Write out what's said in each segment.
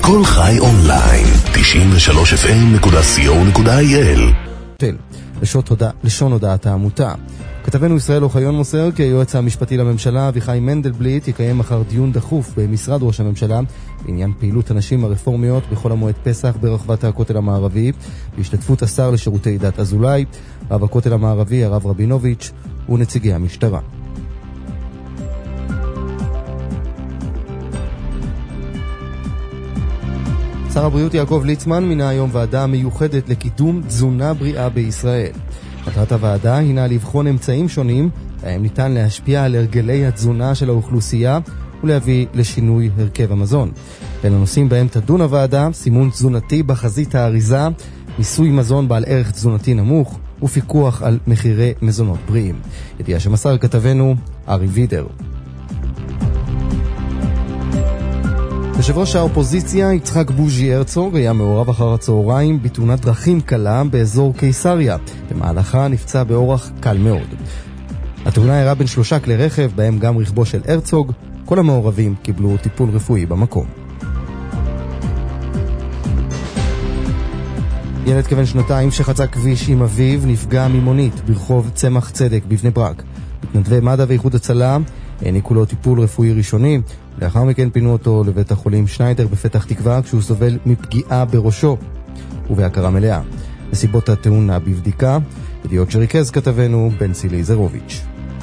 כל חי אונליין, 93fm.co.il. לשון הודעת העמותה. כתבנו ישראל אוחיון מוסר כי היועץ המשפטי לממשלה אביחי מנדלבליט יקיים מחר דיון דחוף במשרד ראש הממשלה בעניין פעילות הנשים הרפורמיות בכל המועד פסח ברחבת הכותל המערבי, בהשתתפות השר לשירותי דת אזולאי, רב הכותל המערבי הרב רבינוביץ' ונציגי המשטרה. שר הבריאות יעקב ליצמן מינה היום ועדה מיוחדת לקידום תזונה בריאה בישראל. מטרת הוועדה הינה לבחון אמצעים שונים בהם ניתן להשפיע על הרגלי התזונה של האוכלוסייה ולהביא לשינוי הרכב המזון. בין הנושאים בהם תדון הוועדה סימון תזונתי בחזית האריזה, מיסוי מזון בעל ערך תזונתי נמוך ופיקוח על מחירי מזונות בריאים. ידיעה שמסר כתבנו ארי וידר. יושב ראש האופוזיציה יצחק בוז'י הרצוג היה מעורב אחר הצהריים בתאונת דרכים קלה באזור קיסריה. במהלכה נפצע באורח קל מאוד. התאונה אירעה בין 3 כלי רכב, בהם גם רכבו של הרצוג. כל המעורבים קיבלו טיפול רפואי במקום. ילד כבן 2 שחצה כביש עם אביו נפגע ממונית ברחוב צמח צדק בבני ברק. מתנדבי מד"א ואיחוד הצלה העניקו לו טיפול רפואי ראשוני, לאחר מכן פינו אותו לבית החולים שניידר בפתח תקווה כשהוא סובל מפגיעה בראשו ובהכרה מלאה. נסיבות התאונה בבדיקה. ידיעות שריכז כתבנו בנצי ליזרוביץ'.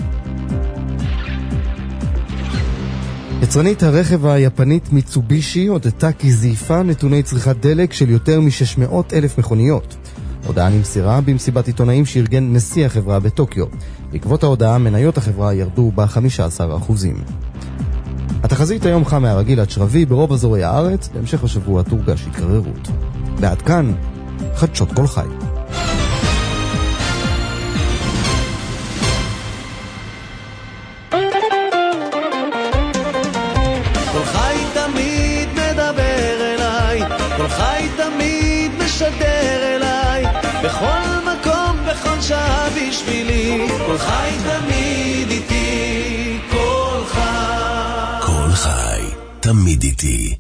יצרנית הרכב היפנית מיצובישי הודתה כי זייפה נתוני צריכת דלק של יותר מ-600,000 מכוניות. הודעה נמסרה במסיבת עיתונאים שארגן נשיא החברה בטוקיו. בעקבות ההודעה מניות החברה ירדו ב-15%. התחזית היום חם מהרגיל עד שרבי ברוב אזורי הארץ, בהמשך השבוע תורגש התקררות. ועד כאן, חדשות כל חי. כל חי תמיד מדבר אליי, כל חי תמיד משדר אליי, בכל מקום, בכל שעה בשבילי, כל חי תמיד איתי, כל חי. כל חי, תמיד איתי.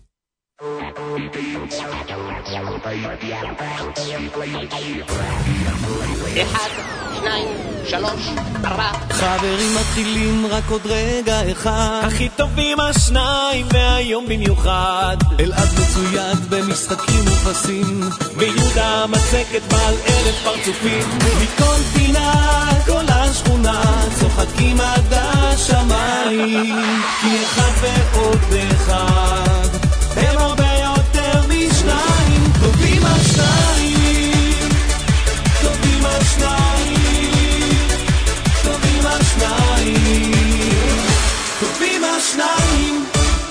1, 2, 3, 4 חברים מתחילים רק עוד רגע אחד, הכי טובים השניים והיום במיוחד, אלעד מצויד במשחקים ופסים, ויהודה מצקת בעל 1,000 פרצופים, מכל פינה כל השכונה צוחקים עד השמיים, כי אחד ועוד אחד הם הרבה יותר משניים, טובים השניים, טובים השניים, טובים השניים, טובים השניים.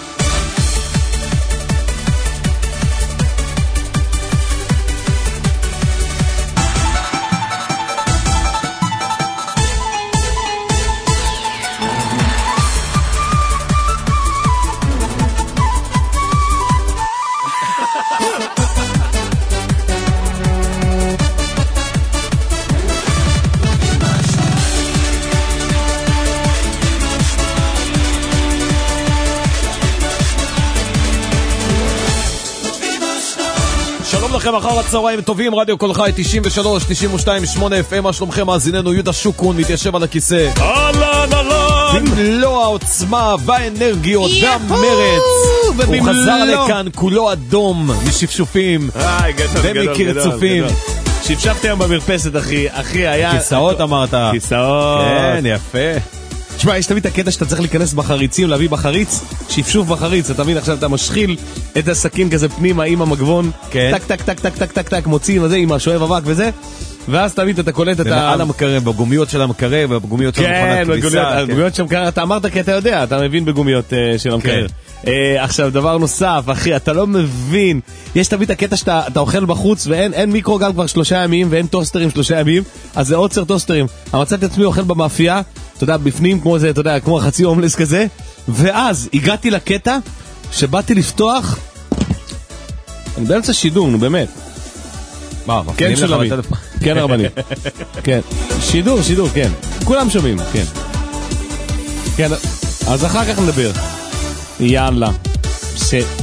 לכם אחר הצהריים טובים, רדיו כל חי 93, 92, 8 FM. מה שלומכם מאזיננו? יהודה שוקון מתיישב על הכיסא. אהלן אהלן, במלוא העוצמה והאנרגיות והמרץ הוא חזר לכאן כולו אדום משפשופים ומקרצופים. שפשפתי היום במרפסת אחי, היה כיסאות אמרת. כיסאות, כן, יפה. תשמע, יש תמיד הקטע שאתה צריך להיכנס בחריצים, להביא בחריץ, שפשוף בחריץ, אתה מבין, עכשיו אתה משחיל את הסכין כזה פנימה עם המגבון, טק טק טק טק טק טק טק, מוצאים את זה עם השואב אבק וזה, ואז תמיד אתה קולט את על המקרב, בגומיות של המקרב, ובגומיות של המכונת כביסה. כן, בגומיות של המקרב, אתה אמרת כי אתה יודע, אתה מבין בגומיות של המקרב. עכשיו, דבר נוסף, אחי, אתה לא מבין, יש תמיד הקטע שאתה אוכל בחוץ, ואין מיקרוגל כבר 3 ימים, ואין טוסטרים 3 ימים, אז זה עוצר טוסטרים. המצאתי עצמי אוכל במאפייה, אתה יודע, בפנים כמו זה, אתה יודע, כמו חצי הומלס כזה, ואז הגעתי לקטע שבאתי לפתוח, אני באמצע שידור, נו באמת. כן שלומי, כן הרבני, כן, שידור, כן, כולם שומעים, כן, כן, אז אחר כך נדבר, יאללה,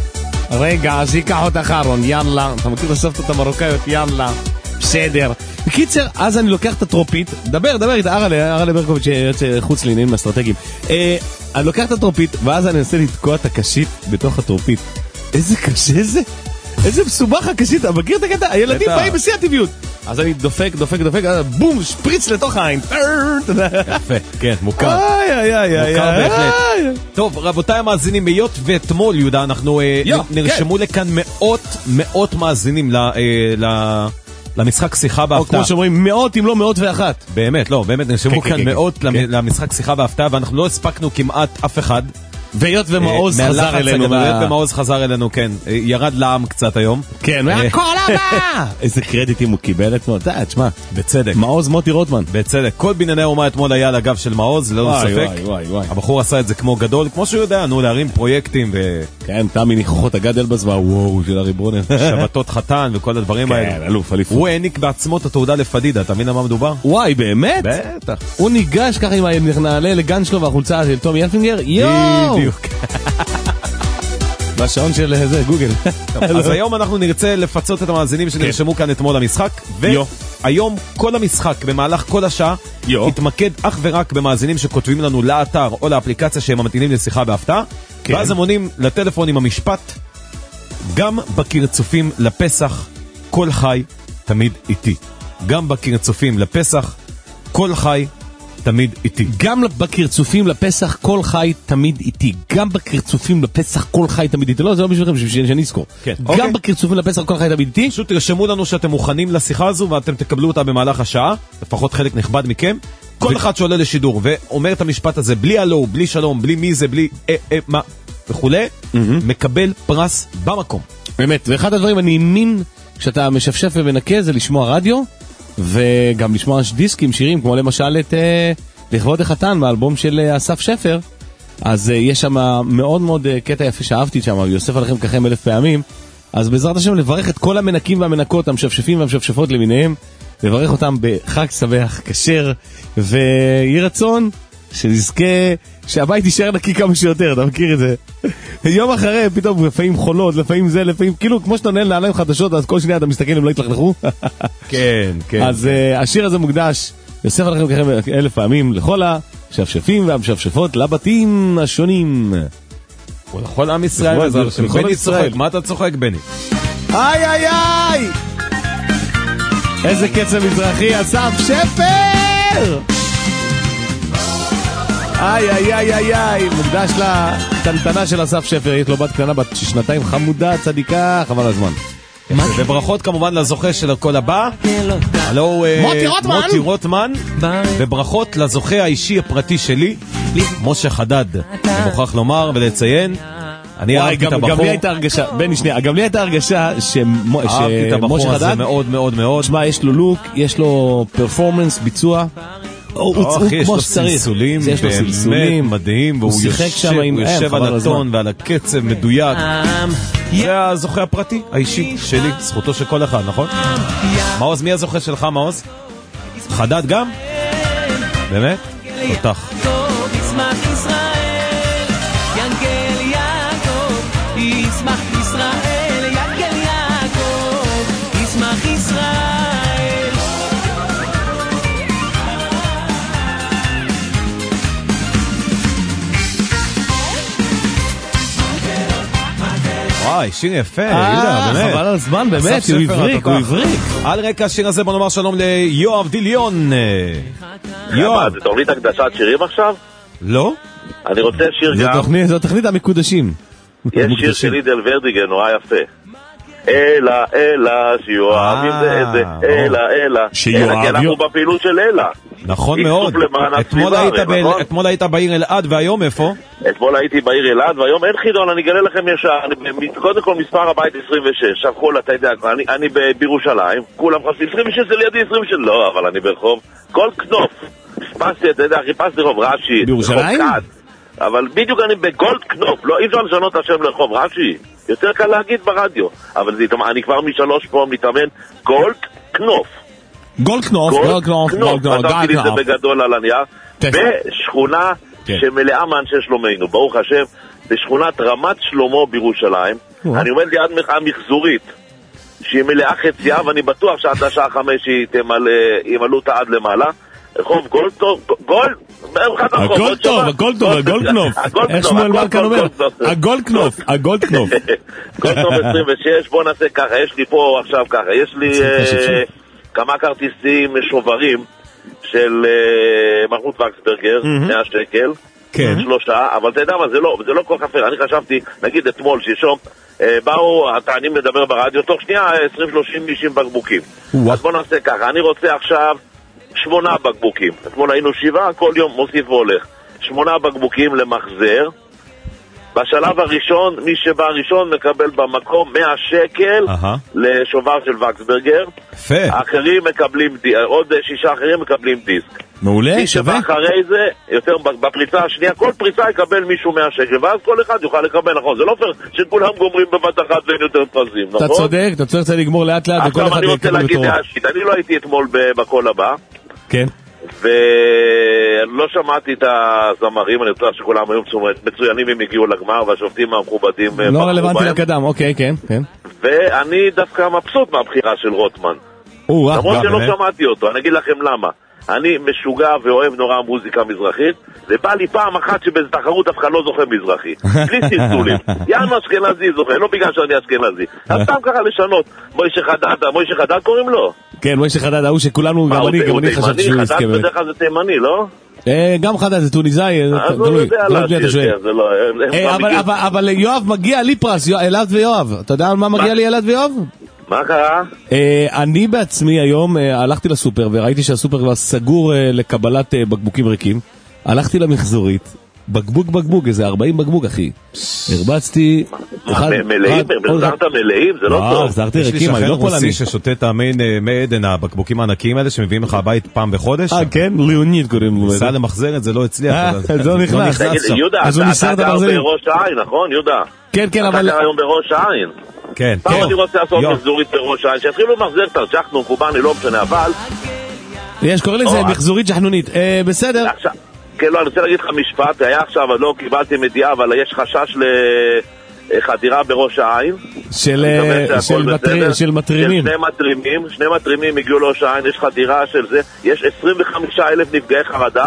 רגע, אז ייקח אותך ארון, יאללה. אתה מכיר לסבתות המרוקאיות, יאללה. בסדר. בקיצר, אז אני לוקח את הטרופית, דבר איתה, ארלה ברקוביץ' שיוצא חוץ לעניינים אסטרטגיים. אני לוקח את הטרופית, ואז אני אנסה לתקוע את הקשית בתוך הטרופית. איזה קשה זה? איזה מסובך הקשית, אתה מכיר את הקטע? הילדים באים בשיא הטבעיות. אז אני דופק, בום, שפריץ לתוך העין. יפה, כן, מוכר. מוכר בהחלט. טוב, רבותיי המאזינים, היות ואתמול, יהודה, אנחנו נרשמו לכאן מאות מאזינים למשחק שיחה בהפתעה. או כמו שאומרים, מאות אם לא 101. באמת, לא, באמת נרשמו כאן מאות למשחק שיחה בהפתעה, ואנחנו לא הספקנו כמעט אף אחד. ויות ומעוז חזר אלינו. ויות ומעוז חזר אלינו, כן. ירד לעם קצת היום. כן, הכל הבא! איזה קרדיטים הוא קיבל אתמול. תשמע, בצדק. מעוז מוטי רוטמן. בצדק. כל בנייני אומה אתמול היה על הגב של מעוז, ללא ספק. וואי. הבחור עשה את זה כמו גדול, כמו שהוא יודע, להרים פרויקטים ו... כן, תמי ניחוחות הגד אלבז והוואו של הריבונן. שבתות חתן וכל הדברים האלה. כן, אלוף. הוא העניק בעצמו את התעודה לפדידה, אתה מבין על מה מדובר? וואי, באמת? בטח. הוא ניגש ככה עם נעלה לגן שלו והחולצה של תומי אלפינגר, יואו! בשעון של זה, גוגל. אז היום אנחנו נרצה לפצות את המאזינים שנרשמו כאן אתמול למשחק, והיום כל המשחק במהלך כל השעה יתמקד אך ורק במאזינים שכותבים לנו לאתר או לאפליקציה שהם ממתינים לשיחה בהפתעה, ואז הם עונים לטלפון עם המשפט, גם בקרצופים לפסח כל חי תמיד איתי. גם בקרצופים לפסח כל חי תמיד איתי. גם בקרצופים לפסח כל חי תמיד איתי. גם בקרצופים לפסח כל חי תמיד איתי. לא, זה לא בשבילכם, שאני אזכור. גם בקרצופים לפסח כל חי תמיד איתי. פשוט תרשמו לנו שאתם מוכנים לשיחה הזו, ואתם תקבלו אותה במהלך השעה, לפחות חלק נכבד מכם. כל אחד שעולה לשידור ואומר את המשפט הזה, בלי הלו, בלי שלום, בלי מי זה, בלי מה וכולי, מקבל פרס במקום. באמת, ואחד הדברים אני האמין כשאתה משפשף ומנקה זה לשמוע רדיו, וגם לשמוע דיסקים, שירים, כמו למשל את לכבוד החתן באלבום של אסף שפר. אז יש שם מאוד מאוד קטע יפה שאהבתי שם, ויוסף עליכם ככם 1000 פעמים. אז בעזרת השם לברך את כל המנקים והמנקות, המשפשפים והמשפשפות למיניהם, לברך אותם בחג שמח, כשר, ויהי רצון שנזכה שהבית יישאר נקי כמה שיותר, אתה מכיר את זה? יום אחרי פתאום לפעמים חולות, לפעמים זה, לפעמים כאילו כמו שאתה נהל לעליים חדשות, אז כל שנייה אתה מסתכל אם לא יתלכלכו. כן. אז השיר הזה מוקדש, יוסף עליכם ככם 1000 פעמים, לכל השפשפים והמשפשפות לבתים השונים. ולכל עם ישראל, בני צוחק, מה אתה צוחק בני? איי! איזה קצב מזרחי, אסף שפר! איי, מוקדש לטנטנה של אסף שפר, יש לו בת קטנה בת 2 חמודה, צדיקה, חבל הזמן. וברכות כמובן לזוכה של הכל הבא, הלו מוטי רוטמן, וברכות לזוכה האישי הפרטי שלי, משה חדד. אני מוכרח לומר ולציין, אני אהבתי את הבחור. גם לי הייתה הרגשה, בני שנייה, גם לי הייתה הרגשה אהבתי את הבחור הזה מאוד מאוד מאוד. תשמע, יש לו לוק, יש לו פרפורמנס, ביצוע, יש לו סלסולים באמת מדהים, והוא יושב על הטון ועל הקצב מדויק. זה הזוכה הפרטי, האישי שלי, זכותו של כל אחד, נכון? מעוז, מי הזוכה שלך, מעוז? חדד גם? באמת? אותך. ישמח ישראל, ינגל יעקב, ישמח ישראל. וואי, שיר יפה, יהודה, באמת. חבל על הזמן, באמת, הוא הבריק. על רקע השיר הזה בוא נאמר שלום ליואב דיליון. יואב, זה תוכנית הקדשת שירים עכשיו? לא. אני רוצה שיר גם. זו תוכנית המקודשים. יש שיר של לידל ורדיגן, נורא יפה. אלה, שיואבים זה איזה, אלה, כי אנחנו בפעילות של אלה. נכון מאוד. אתמול היית בעיר אלעד, והיום איפה? אתמול הייתי בעיר אלעד, והיום אין חידון, אני אגלה לכם ישר. קודם כל מספר הבית 26, עכשיו אתה יודע, אני בירושלים, כולם חושבים 26 זה לידי 26, לא, אבל אני ברחוב כל כנוף. חיפשתי רחוב רש"י, בירושלים? אבל בדיוק אני בגולד קנופ, לא, אי אפשר לשנות את השם לרחוב רש"י, יותר קל להגיד ברדיו, אבל אני כבר מ3 פה מתאמן, גולד קנופ. גולד קנופ. חשבתי לי זה בגדול על הנייר, בשכונה שמלאה מאנשי שלומנו, ברוך השם, בשכונת רמת שלמה בירושלים. אני עומד ליד המחזורית, שהיא מלאה חצייה, ואני בטוח שעד השעה 5 היא ימלאו אותה עד למעלה. רחוב גולדטוב, הגולדקנוף, איך שמואל מלכן אומר? הגולדקנוף. גולדטוב 26, בוא נעשה ככה, יש לי פה עכשיו ככה, יש לי כמה כרטיסים שוברים של מחמוד וקסברגר, 100 שקל, 3, אבל אתה יודע מה, זה לא כל כך אפשר, אני חשבתי, נגיד אתמול, שישום, באו הטענים לדבר ברדיו, תוך שנייה 20-30 בקבוקים. אז בוא נעשה ככה, אני רוצה עכשיו 8 בקבוקים. אתמול היינו 7, כל יום מוסיף והולך. 8 בקבוקים למחזר. בשלב הראשון, מי שבא ראשון מקבל במקום 100 שקל לשובר של וקסברגר. האחרים מקבלים, עוד 6 אחרים מקבלים דיסק. מעולה, מי שבא אחרי זה, יותר בפריצה השנייה, כל פריצה יקבל מישהו 100 שקל, ואז כל אחד יוכל לקבל, נכון? זה לא פייר שכולם גומרים בבת אחת ואין יותר פרזים, נכון? אתה צודק, אתה צריך לגמור לאט לאט וכל אחד עכשיו אני רוצה להגיד להשית, אני לא הייתי אתמול בקול הבא. כן. ולא שמעתי את הזמרים, אני יודע שכולם היו מצוינים אם הגיעו לגמר, והשופטים המכובדים לא רלוונטי לקדם, אוקיי, כן. ואני דווקא מבסוט מהבחירה של רוטמן, למרות שלא שמעתי אותו. אני אגיד לכם למה. אני משוגע ואוהב נורא מוזיקה מזרחית, ובא לי פעם אחת שבאיזו תחרות אף אחד לא זוכה מזרחי, בלי סלסולים. יאנו אשכנזי זוכה, לא בגלל שאני אשכנזי, אז סתם ככה לשנות. מוישה חדד קוראים לו? כן, מוישה חדד, ההוא שכולנו, גם אני חשבתי שהוא יזכה. חדד בדרך כלל זה תימני, לא? גם חדד, זה טוניסאי, תלוי, אבל יואב מגיע לי פרס, אלעד ויואב. אתה יודע על מה מגיע לי אלעד ויואב? מה קרה? אני בעצמי היום הלכתי לסופר וראיתי שהסופר כבר סגור לקבלת בקבוקים ריקים. הלכתי למחזורית, בקבוק, איזה 40 בקבוק, אחי. הרבצתי... מלאים? החזרת מלאים? זה לא טוב. החזרתי ריקים, יש לי שחרר רוסי ששותה את מי עדן, הבקבוקים הענקיים האלה שמביאים לך הבית פעם בחודש. כן? ליאוניד קוראים לו. ניסה למחזר את זה, לא הצליח. זה לא נכנס. יהודה, אתה גר בראש העין, נכון יהודה? כן, אבל... אתה גר היום בראש העין. כן. פעם אני רוצה לעשות מחזורית בראש העין, שיתחילו למחזר קצת, שחנו, קובאני, לא משנה, אבל... יש, קוראים לזה מחזורית שחנונית. בסדר. כן, לא, אני רוצה להגיד לך משפט, היה עכשיו, לא קיבלתי מדיעה, אבל יש חשש לחדירה בראש העין. של מטרימים. שני מטרימים הגיעו לראש העין, יש חדירה של זה, יש 25,000 נפגעי חרדה.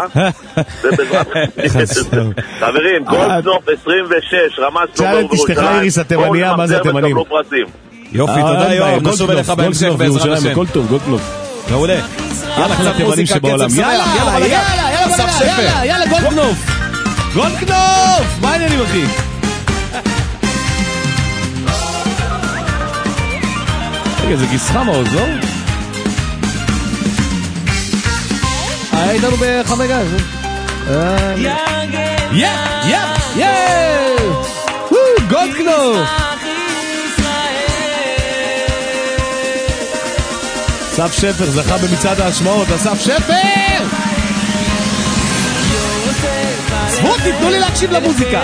חברים, גולדקנוף 26, רמת שלמה תשתך לאיריס התימניה, מה זה התימנים? יופי, תודה יואב, נשוב אליך בהמשך בעזרת השם. גולדקנוף. מעולה. יאללה, קצת מוזיקה, קצב שמח. יאללה, גולדקנוף, מה העניינים אחי? רגע, זה גיסחה מעוז, לא? הייתנו בחמי גז. גולדקנוף. אסף שפר זכה במצעד ההשמעות, אסף שפר! צבו, תיתנו לי להקשיב למוזיקה.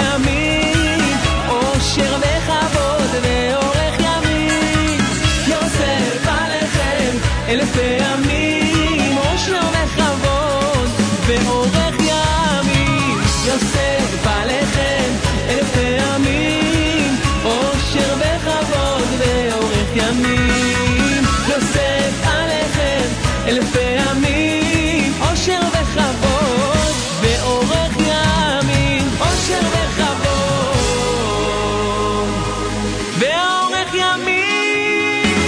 אושר וכבוד ואורך ימים, יוסף עליכם 1000 פעמים. אושר וכבוד ואורך ימים, יוסף עליכם 1000 פעמים. אושר וכבוד ואורך ימים, יוסף עליכם 1000 פעמים. אושר וכבוד ואורך ימים, אושר וכבוד ואורך ימים,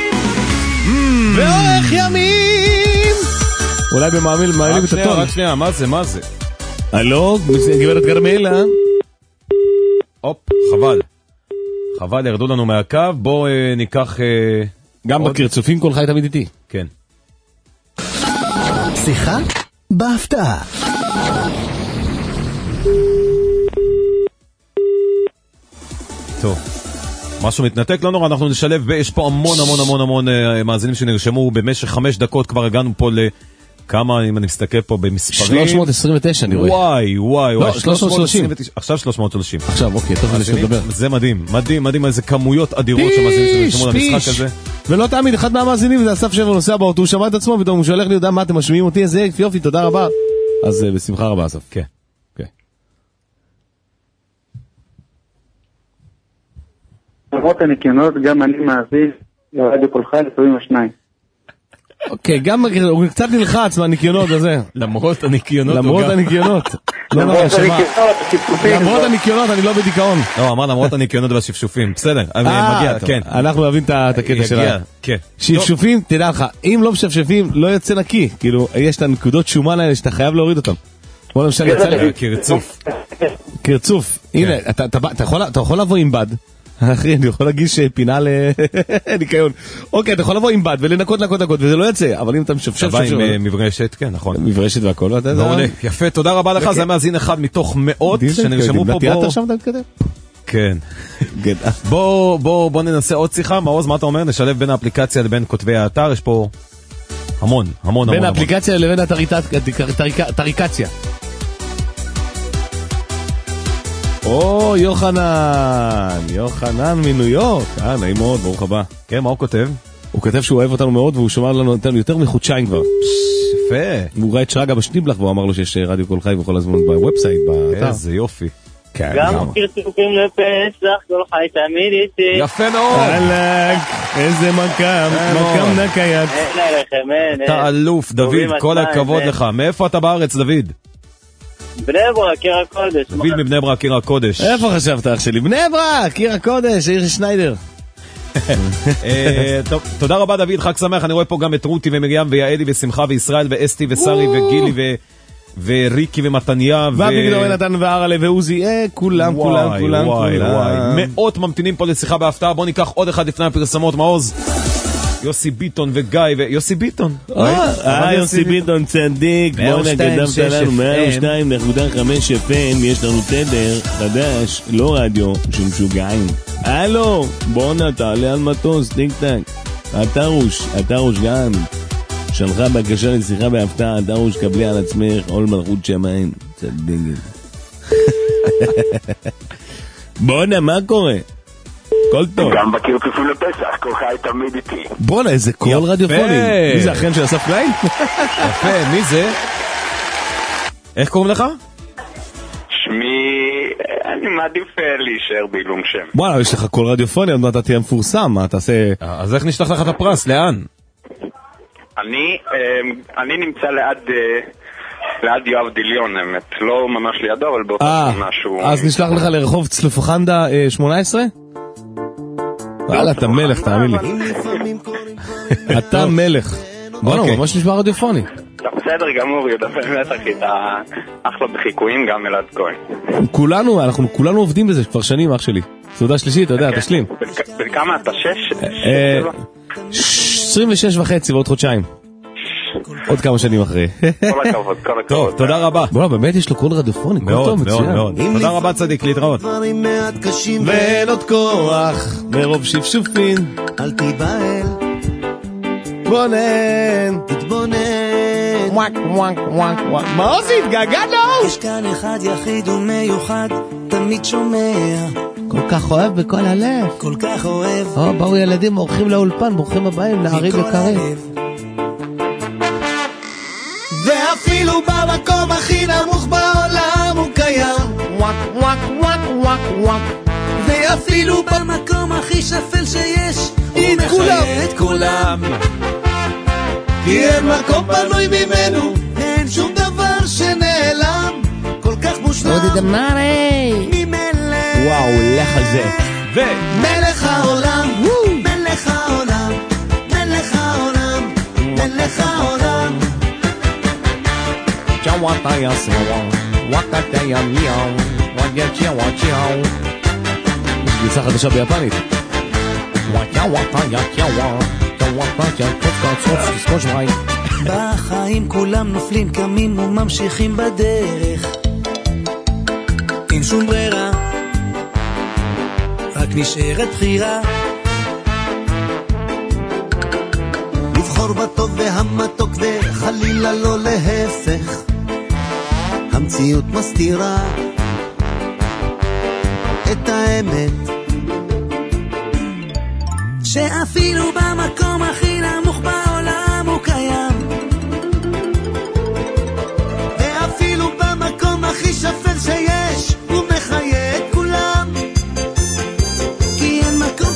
ואורך ימים. אולי במעמיל מעלים את הטון. רק שנייה, מה זה? הלו, גברת גרמלה. הופ, חבל, ירדו לנו מהקו, בואו ניקח... גם בקרצופים כל חי תמיד איתי. כן. שיחה בהפתעה. טוב, משהו מתנתק, לא נורא, אנחנו נשלב, יש פה המון מאזינים שנרשמו במשך 5 דקות, כבר הגענו פה לכמה, אם אני מסתכל פה במספרים. 329 אני רואה. וואי. לא, 330. עכשיו 330. עכשיו, אוקיי, טוב, אני שתדבר. זה מדהים, איזה כמויות אדירות שמאזינים שנרשמו למשחק הזה. ולא תאמין, אחד מהמאזינים זה אסף שפר נוסע באוטו, הוא שמע את עצמו ופתאום הוא שולח לי, יודע מה אתם משמיעים אותי, איזה יופי, תודה רבה. אז בשמחה רבה אסף. כן. למרות הניקיונות, גם אני מאזין לרדיו כל חי לפעמים השניים. אוקיי, גם הוא קצת נלחץ מהניקיונות הזה. למרות הניקיונות. למרות הניקיונות. למרות הניקיונות, אני לא בדיכאון. לא, אמר למרות הניקיונות והשפשופים. בסדר, מגיע, כן. אנחנו אוהבים את הקטע שלה. כן. שפשופים, תדע לך, אם לא משפשפים, לא יוצא נקי. כאילו, יש את הנקודות שומן האלה שאתה חייב להוריד אותם. כמו למשל יצא לי. קרצוף. קרצוף. הנה, אתה יכול לבוא עם בד. אחי, אני יכול להגיש פינה לניקיון. אוקיי, אתה יכול לבוא עם בד ולנקות וזה לא יצא, אבל אם אתה משפשף... אתה בא עם מברשת, כן, נכון. מברשת והכל, ואתה... מעולה, יפה, תודה רבה לך, זה מאזין אחד מתוך מאות שנרשמו פה. בתיאטר שם אתה מתקדם? כן. בוא ננסה עוד שיחה, מעוז, מה אתה אומר? נשלב בין האפליקציה לבין כותבי האתר, יש פה המון. בין האפליקציה לבין הטריקציה. או, יוחנן מניו יורק. נעים מאוד, ברוך הבא. כן, מה הוא כותב? הוא כותב שהוא אוהב אותנו מאוד, והוא שומע לנו יותר מחודשיים כבר. יפה. הוא ראה את שרגא בשניבלח, והוא אמר לו שיש רדיו כל חי וכל הזמן בוובסייט, באתר. איזה יופי. גם קרצופים לפסח, כל חי תמיד איתי. יפה מאוד. אלק, איזה מקם נקייק. אין עליכם, אתה אלוף, דוד, כל הכבוד לך. מאיפה אתה בארץ, דוד? בני ברק, עיר הקודש. דוד מבני ברק, עיר הקודש. איפה חשבת אח שלי? בני ברק, עיר הקודש, עיר שניידר. טוב, תודה רבה דוד, חג שמח. אני רואה פה גם את רותי ומרים ויעלי ושמחה וישראל ואסתי ושרי וגילי וריקי ומתניה ואביגדור ונתן והרלה ועוזי, כולם. מאות ממתינים פה לשיחה בהפתעה. בוא ניקח עוד אחד לפני הפרסמות, מעוז. יוסי ביטון וגיא ויוסי ביטון. יוסי ביטון צדיק, בוא נקדמת לנו 102.5 FM, יש לנו תדר חדש, לא רדיו, שמשוגעים. הלו, בוא תעלה על מטוס, טיק טק. התרוש גם. שלחה בקשה לשיחה בהפתעה, התרוש קבלי על עצמך, עול מלכות שמיים. צדיק. בואנה, מה קורה? כל טוב. גם בקרצופים לפסח, כל חי תמיד איתי. בוא'נה, איזה קול רדיופוני. מי זה, אכן של אסף קליין? יפה, מי זה? איך קוראים לך? שמי... אני מעדיף להישאר בעילום שם. וואלה, יש לך קול רדיופוני, עוד מעט אתה תהיה מפורסם, מה תעשה... אז איך נשלח לך את הפרס? לאן? אני נמצא ליד יואב דיליון, האמת. לא ממש לידו, אבל באותה משהו... אז נשלח לך לרחוב צלופחנדה 18? וואלה, אתה מלך, תאמין לי. אתה מלך. בואו, ממש נשמע רדיופוני. בסדר גמור, ידע באמת, אחי, אתה אחלה בחיקויים, גם אלעד כהן. אנחנו כולנו עובדים בזה כבר שנים, אח שלי. סעודה שלישית, אתה יודע, תשלים. בן כמה אתה? 26 וחצי ועוד חודשיים. עוד כמה שנים אחרי. כל הכבוד, כל הכבוד. טוב, תודה רבה. בואו, באמת יש לו קול רדיופוני, כל טוב, מצוין. תודה רבה צדיק, להתראות. ואין עוד כוח, מרוב שפשופין. אל תיבהל, בונן, תתבונן. וואק וואק וואק וואק. מה עושית? גגנו! יש כאן אחד יחיד ומיוחד, תמיד שומע, כל כך אוהב בכל הלב. כל כך אוהב, באו ילדים, אורחים לאולפן, ברוכים הבאים, נערים יקרים. ואפילו במקום הכי נמוך בעולם הוא קיים, וואק וואק וואק וואק וואק. ואפילו במקום הכי שפל שיש הוא מחיה את כולם, כי אין מקום פנוי ממנו, אין שום דבר שנעלם, כל כך מושלם ממלך. וואו, לך על זה. מלך העולם, מלך העולם, מלך העולם, מלך העולם. צ'וואטיה סוואו, וואקטיה מיאו, וואג'יה וואג'יאו. גרסה חדשה ביפנית. וואטיה צ'וואו, צ'וואטיה צ'וואטיה צ'וואטיה. בחיים כולם נופלים, קמים וממשיכים בדרך, אין שום ברירה, רק נשארת בחירה, לבחור בטוב והמתוק וחלילה לא להפך. המציאות מסתירה את האמת, שאפילו במקום הכי נמוך בעולם הוא קיים, ואפילו במקום הכי שפל שיש הוא מחיה את כולם, כי אין מקום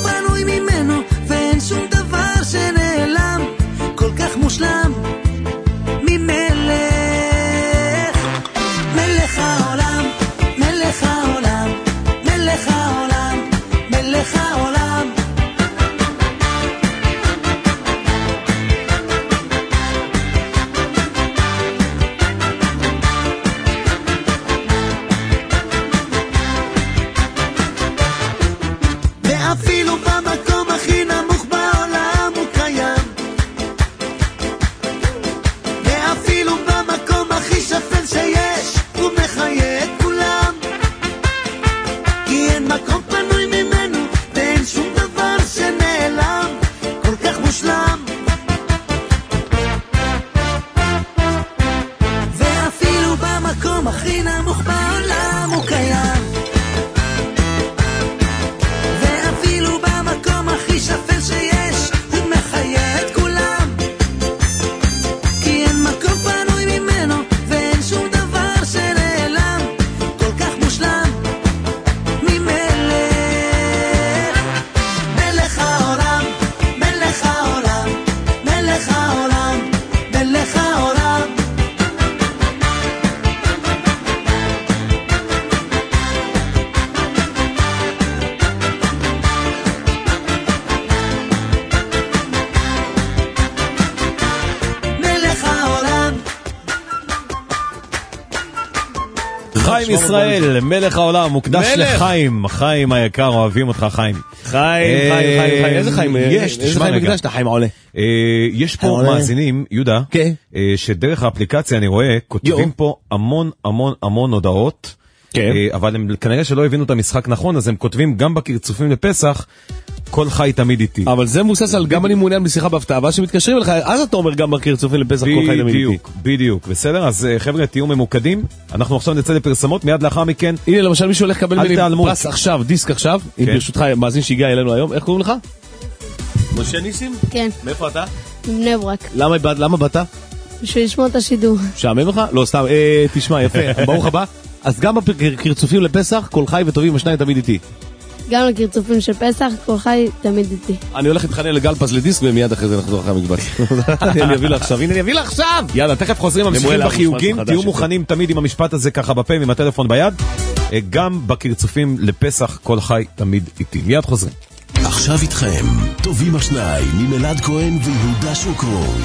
חיים ישראל, מלך העולם, מוקדש לחיים, חיים היקר, אוהבים אותך חיים. חיים, איזה חיים? איזה חיים מקדשת? חיים עולה. יש פה מאזינים, יהודה, שדרך האפליקציה אני רואה, כותבים פה המון הודעות, אבל הם כנראה שלא הבינו את המשחק נכון, אז הם כותבים גם בקרצופים לפסח, כל חי תמיד איתי. אבל זה מבוסס על גם אני מעוניין בשיחה בהפתעה, ואז שמתקשרים לך, אז אתה אומר גם בקרצופים לפסח כל חי תמיד איתי. בדיוק, בסדר? אז חבר'ה, תהיו ממוקדים, אנחנו עכשיו נצא לפרסמות, מיד לאחר מכן. הנה למשל מישהו הולך לקבל ממני פרס עכשיו, דיסק עכשיו, אם ברשותך מאזין שהגיע אלינו היום, איך קוראים לך? משה ניסים? כן. מאיפה אתה? מבני ברק. למה באת? בשביל לשמוע את השידור. שעמם לך? לא, סתם, תשמע, יפה, ברוך הבא. אז גם בקרצופים לפסח, כל חי וטובים השניים תמיד איתי. גם לקרצופים של פסח, כל חי תמיד איתי. אני הולך להתחנן לגלפס לדיסק, ומיד אחרי זה נחזור אחרי המקבץ. אני אביא לה עכשיו, הנה אני אביא לה עכשיו! יאללה, תכף חוזרים, ממשיכים בחיוגים, תהיו מוכנים תמיד עם המשפט הזה ככה בפה, עם הטלפון ביד. גם בקרצופים לפסח, כל חי תמיד איתי. מיד חוזרים. עכשיו איתכם, טובים השניים, עם אלעד כהן ויהודה שוקרון.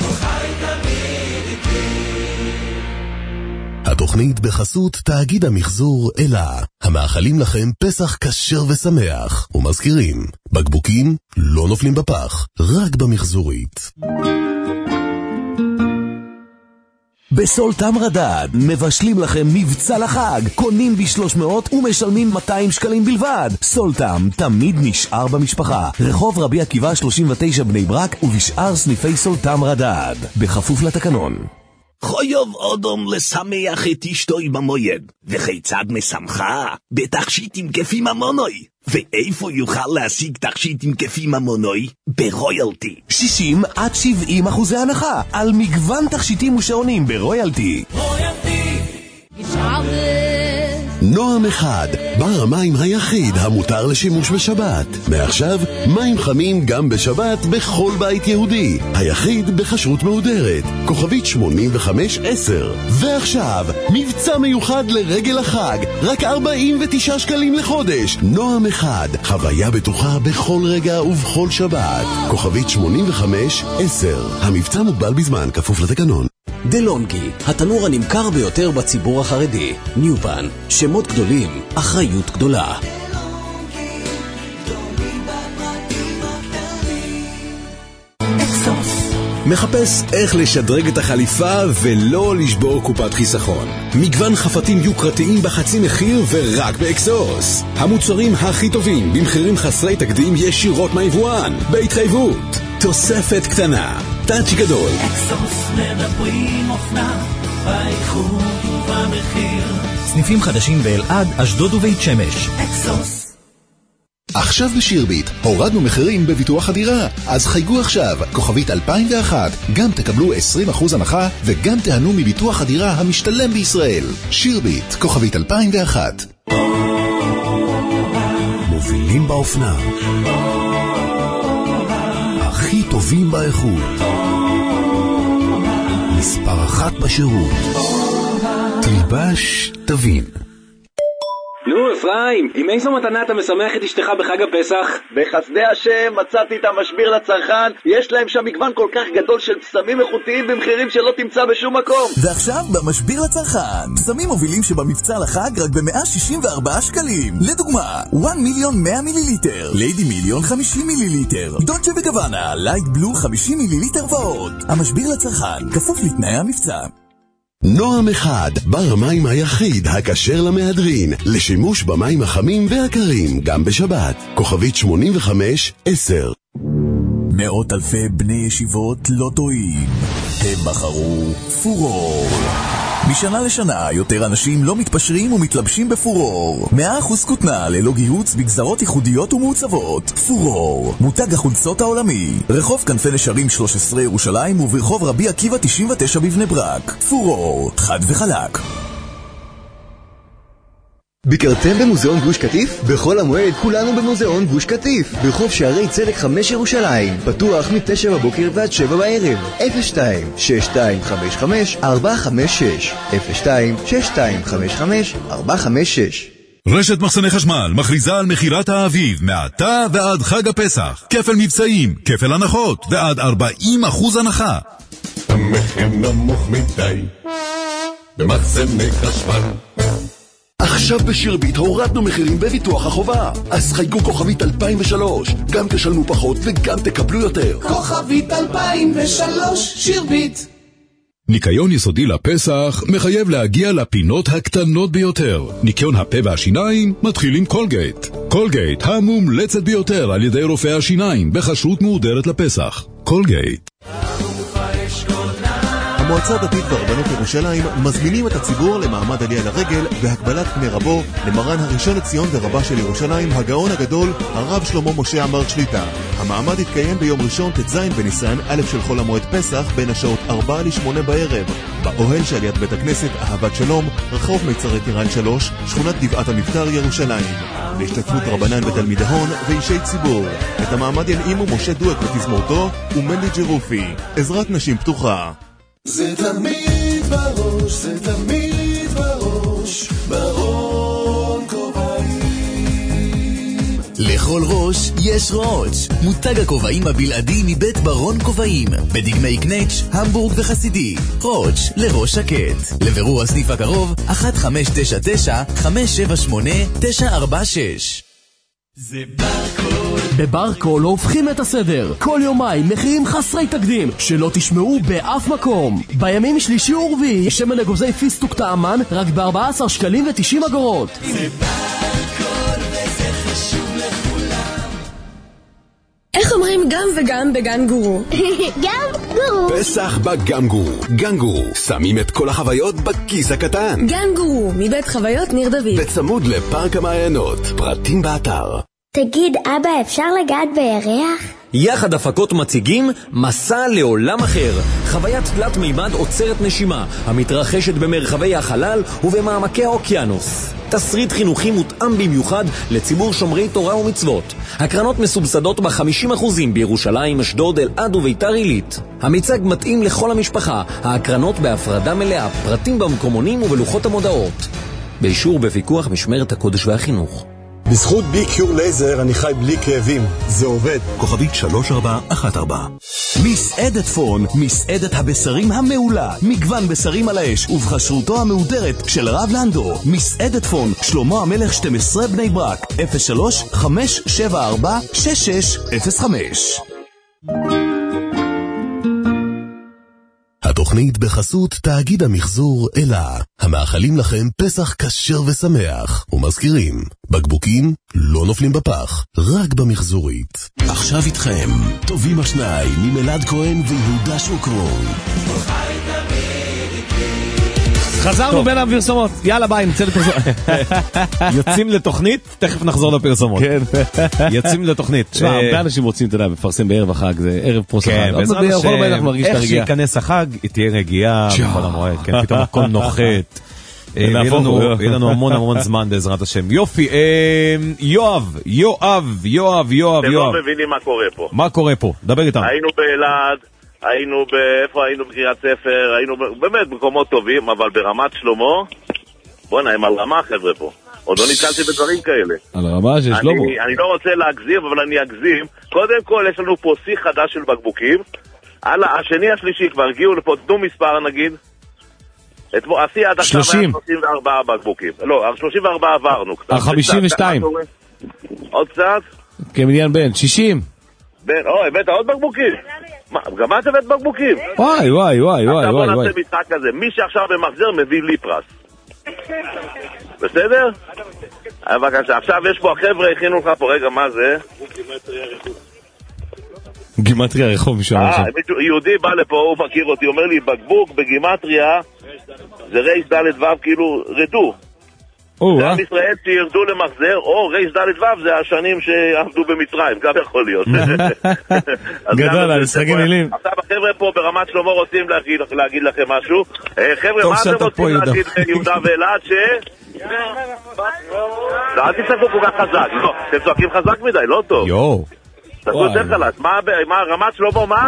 התוכנית בחסות תאגיד המחזור אלה, המאחלים לכם פסח כשר ושמח, ומזכירים, בקבוקים לא נופלים בפח, רק במחזורית. בסולטם רדד מבשלים לכם מבצע לחג, קונים ב300 ומשלמים 200 שקלים בלבד. סולטם תמיד נשאר במשפחה, רחוב רבי עקיבא 39 בני ברק, ובשאר סניפי סולטם רדד, בכפוף לתקנון. חויוב אודום לשמח את אשתוי במויד, וכיצד משמחה? בתכשיטים כפי ממונוי. ואיפה יוכל להשיג תכשיטים כפי ממונוי? ברויאלטי. 60-70% הנחה על מגוון תכשיטים ושעונים ברויאלטי. רויאלטי נועם אחד, בר המים היחיד המותר לשימוש בשבת. מעכשיו, מים חמים גם בשבת בכל בית יהודי. היחיד בכשרות מהודרת. כוכבית 8510. ועכשיו, מבצע מיוחד לרגל החג. רק 49 שקלים לחודש. נועם אחד, חוויה בטוחה בכל רגע ובכל שבת. כוכבית 8510. המבצע מוגבל בזמן, כפוף לתקנון. דלונגי, התנור הנמכר ביותר בציבור החרדי. ניופן, שמות גדולים, אחריות גדולה. מחפש איך לשדרג את החליפה ולא לשבור קופת חיסכון. מגוון חפתים יוקרתיים בחצי מחיר ורק באקסוס. המוצרים הכי טובים במחירים חסרי תקדים ישירות מהיבואן, בהתחייבות. תוספת קטנה, טאץ' גדול. אקסוס מדברים אופנה, באיכות ובמחיר. סניפים חדשים באלעד, אשדוד ובית שמש. אקסוס. עכשיו בשירביט, הורדנו מחירים בביטוח הדירה, אז חייגו עכשיו, כוכבית 2001, גם תקבלו 20% הנחה וגם תיהנו מביטוח הדירה המשתלם בישראל. שירביט, כוכבית 2001. מובילים באופנה, הכי טובים באיכות, מספר 1 בשירות. תלבש תבין. נו אפרים, עם איזו מתנה אתה משמח את אשתך בחג הפסח? בחסדי השם מצאתי את המשביר לצרכן, יש להם שם מגוון כל כך גדול של פסמים איכותיים במחירים שלא תמצא בשום מקום. ועכשיו במשביר לצרכן, פסמים מובילים שבמבצע לחג רק ב164 שקלים. לדוגמה, 1,100,000 מיליליטר, ליידי מיליון 50 מיליליטר, דוצ'ה וגוואנה, לייט בלו 50 מיליליטר ועוד. המשביר לצרכן, כפוף לתנאי המבצע. נועם אחד, בר המים היחיד הכשר למהדרין, לשימוש במים החמים והקרים, גם בשבת. כוכבית 8510. מאות אלפי בני ישיבות לא טועים, הם בחרו פורור. משנה לשנה יותר אנשים לא מתפשרים ומתלבשים בפורור. 100% כותנה ללא גיהוץ בגזרות ייחודיות ומעוצבות. פורור, מותג החולצות העולמי, רחוב כנפי נשרים 13 ירושלים וברחוב רבי עקיבא 99 בבני ברק. פורור, חד וחלק. ביקרתם במוזיאון גוש קטיף? בחול המועד כולנו במוזיאון גוש קטיף, ברחוב שערי צדק 5 ירושלים, פתוח מ-9 בבוקר ועד 7 בערב. 02-6255-456 02-6255-456. רשת מחסני חשמל מכריזה על מחירת האביב מעתה ועד חג הפסח. כפל מבצעים, כפל הנחות ועד 40% הנחה. המחיר נמוך מדי במחסני חשמל, עכשיו בשירביט הורדנו מחירים בביטוח החובה. אז חייגו כוכבית 2003, גם תשלמו פחות וגם תקבלו יותר. כוכבית 2003, שירביט. ניקיון יסודי לפסח מחייב להגיע לפינות הקטנות ביותר. ניקיון הפה והשיניים מתחיל עם קולגייט. קולגייט המומלצת ביותר על ידי רופאי השיניים בכשרות מהודרת לפסח. קולגייט. המועצה הדתית והרבנות ירושלים מזמינים את הציבור למעמד עלייה לרגל והקבלת פני רבו למרן הראשון לציון ורבה של ירושלים, הגאון הגדול, הרב שלמה משה עמאר שליט"א. המעמד יתקיים ביום ראשון ט"ז בניסן א' של חול המועד פסח בין השעות 4 ל-8 בערב באוהל שעל יד בית הכנסת אהבת שלום, רחוב מיצרי טירן 3, שכונת גבעת המבתר ירושלים. להשתתפות רבנן ותלמידי הון ואישי ציבור. את המעמד ינעימו משה דואק בתזמורתו ומנדי ג'רופי. עזרת נשים פתוחה. זה תמיד בראש, זה תמיד בראש, ברון כובעים. לכל ראש יש ראש. מותג הכובעים הבלעדי מבית ברון כובעים. בדגמי קנץ', המבורג וחסידי. ראש לראש שקט. לבירור הסניף הקרוב 1599-578-946. זה ברקול. בברקול הופכים את הסדר. כל יומיים מחירים חסרי תקדים שלא תשמעו באף מקום. בימים שלישי ורביעי שמן אגוזי פיסטוק טעמן רק ב14 שקלים ו90 אגורות. זה ברקול וזה חשוב לכולם. איך אומרים גם וגם בגן גורו? גם גורו. פסח בגן גורו. גן גורו, שמים את כל החוויות בכיס הקטן. גן גורו, מבית חוויות ניר דוד. וצמוד לפארק המעיינות. פרטים באתר. תגיד, אבא, אפשר לגעת בירח? יחד הפקות מציגים מסע לעולם אחר. חוויית תלת מימד עוצרת נשימה, המתרחשת במרחבי החלל ובמעמקי האוקיינוס. תסריט חינוכי מותאם במיוחד לציבור שומרי תורה ומצוות. הקרנות מסובסדות ב-50% בירושלים, אשדוד, אלעד וביתר עילית. המיצג מתאים לכל המשפחה. ההקרנות בהפרדה מלאה, פרטים במקומונים ובלוחות המודעות. באישור בפיקוח משמרת הקודש והחינוך. בזכות ביקיור לייזר אני חי בלי כאבים. זה עובד. כוכבית 3414. מסעדת פון, מסעדת הבשרים המעולה. מגוון בשרים על האש ובכשרותו המהודרת של רב לנדו. מסעדת פון, שלמה המלך 12 בני ברק, 03-574-6605. התוכנית בחסות תאגיד המחזור אלה, המאחלים לכם פסח כשר ושמח, ומזכירים, בקבוקים לא נופלים בפח, רק במחזורית. עכשיו איתכם, טובים השניים ממלעד כהן ויהודה שוקרון. חזרנו בין הפרסומות, יאללה ביי, נצא לפרסומות. יוצאים לתוכנית, תכף נחזור לפרסומות. כן. יוצאים לתוכנית. תשמע, הרבה אנשים רוצים, אתה יודע, בפרסם בערב החג, זה ערב פרוס החג. כן, בעזרת השם, איך שיכנס החג, תהיה רגיעה בכל המועד, כן, פתאום הכל נוחת. יהיה לנו המון זמן בעזרת השם. יופי, יואב. אתם לא מבינים מה קורה פה. מה קורה פה? דבר איתם. היינו באלעד, איפה היינו בקריית ספר, היינו באמת במקומות טובים, אבל ברמת שלמה, בוא'נה, הם על רמה חבר'ה פה. עוד לא נתקלתי בדברים כאלה. על רמה של שלמה. אני לא רוצה להגזים, אבל אני אגזים. קודם כל, יש לנו פה שיא חדש של בקבוקים. השני השלישי כבר הגיעו לפה, תנו מספר נגיד. השיא עד עכשיו היה 34 בקבוקים. לא, 34 עברנו קצת. 52. עוד קצת? כמניין בן, 60. הבאת עוד בקבוקים? גם את הבאת בקבוקים? וואי. עכשיו בוא נעשה משחק כזה, מי שעכשיו במחזר מביא לי פרס. בסדר? בבקשה, עכשיו יש פה החבר'ה הכינו לך פה, רגע, מה זה? גימטריה רחוב משם. יהודי בא לפה, הוא מכיר אותי, אומר לי, בקבוק בגימטריה זה רייש ד' ו' כאילו רדו. זה עם ישראל שירדו למחזר, או רייש ד' ו' זה השנים שעבדו במצרים, גם יכול להיות. גדול, על משחקים מילים. עכשיו החבר'ה פה ברמת שלמה רוצים להגיד לכם משהו. חבר'ה, מה אתם רוצים להגיד ליהודה ואלעד ש... לא, אל תצטרכו כל כך חזק, לא, אתם צועקים חזק מדי, לא טוב. יואו. תעשו יותר חלש, מה רמת שלמה, מה?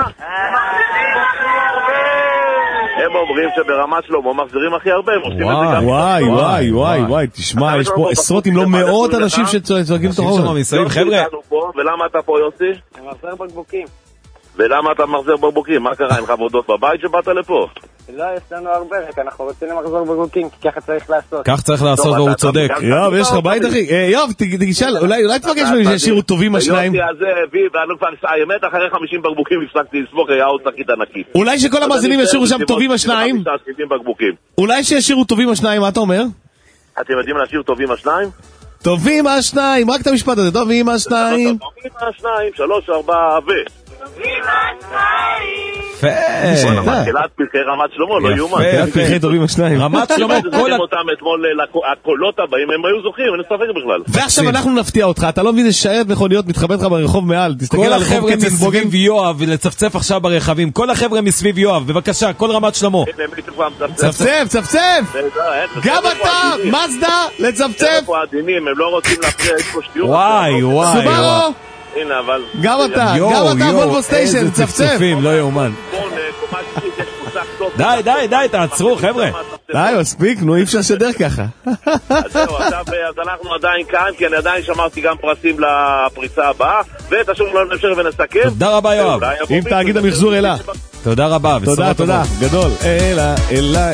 הם אומרים שברמת שלמה מחזירים הכי הרבה, הם עושים את זה גם. וואי, תשמע, יש פה עשרות אם לא מאות אנשים שצועקים את הרוב. ולמה אתה פה, יוסי? אני מחזר בקבוקים. ולמה אתה מחזר בקבוקים? מה קרה, אין לך עבודות בבית שבאת לפה? לא, יש לנו הרבה, רק אנחנו רוצים למחזור בקבוקים, כי ככה צריך לעשות. כך צריך לעשות והוא צודק. יואב, יש לך בית אחי? יואב, תשאל, אולי תפגש ממי שישירו טובים השניים. יופי הזה הביא, ואנו כבר, האמת, אחרי 50 בקבוקים הפסקתי לספוק, היה עוד שקית ענקית. אולי שכל המאזינים ישירו שם טובים השניים? אולי שישירו טובים השניים, מה אתה אומר? אתם יודעים להשאיר טובים השניים? טובים השניים, רק את המשפט הזה, טובים השניים. טובים השניים, 3, 4 ו... טובים השניים! יפה. מקהלת פרחי רמת שלמה, לא יאומן. מקהלת פרחי טובים השניים. רמת שלמה, כל אותם אתמול הקולות הבאים, הם היו זוכים, אין ספק בכלל. ועכשיו אנחנו נפתיע אותך, אתה לא מבין איזה שיירת מכוניות מתחבאת לך ברחוב מעל, תסתכל כל על רחוב החבר'ה קצנבוגן. מסביב יואב, ולצפצף עכשיו ברכבים, כל החבר'ה מסביב יואב, בבקשה, כל רמת שלמה. צפצף, צפצף! גם אתה, מזדה, לצפצף! איפה העדינים, הם לא רוצים להפריע, יש פה שטויות. וואי, וואי. סוברו! הנה, אבל... גם אתה, וולבו סטיישן, איזה צפצף! צפצופים, לא יאומן. די, תעצרו, חבר'ה. די, מספיק, נו, אי אפשר שדר ככה. זהו, אז אנחנו עדיין כאן, כי אני עדיין שמרתי גם פרסים לפריצה הבאה, ותשאירו לנו נמשיך ונסכם. תודה רבה, יואב. עם תאגיד המחזור אלה. תודה רבה, תודה, גדול. אלה.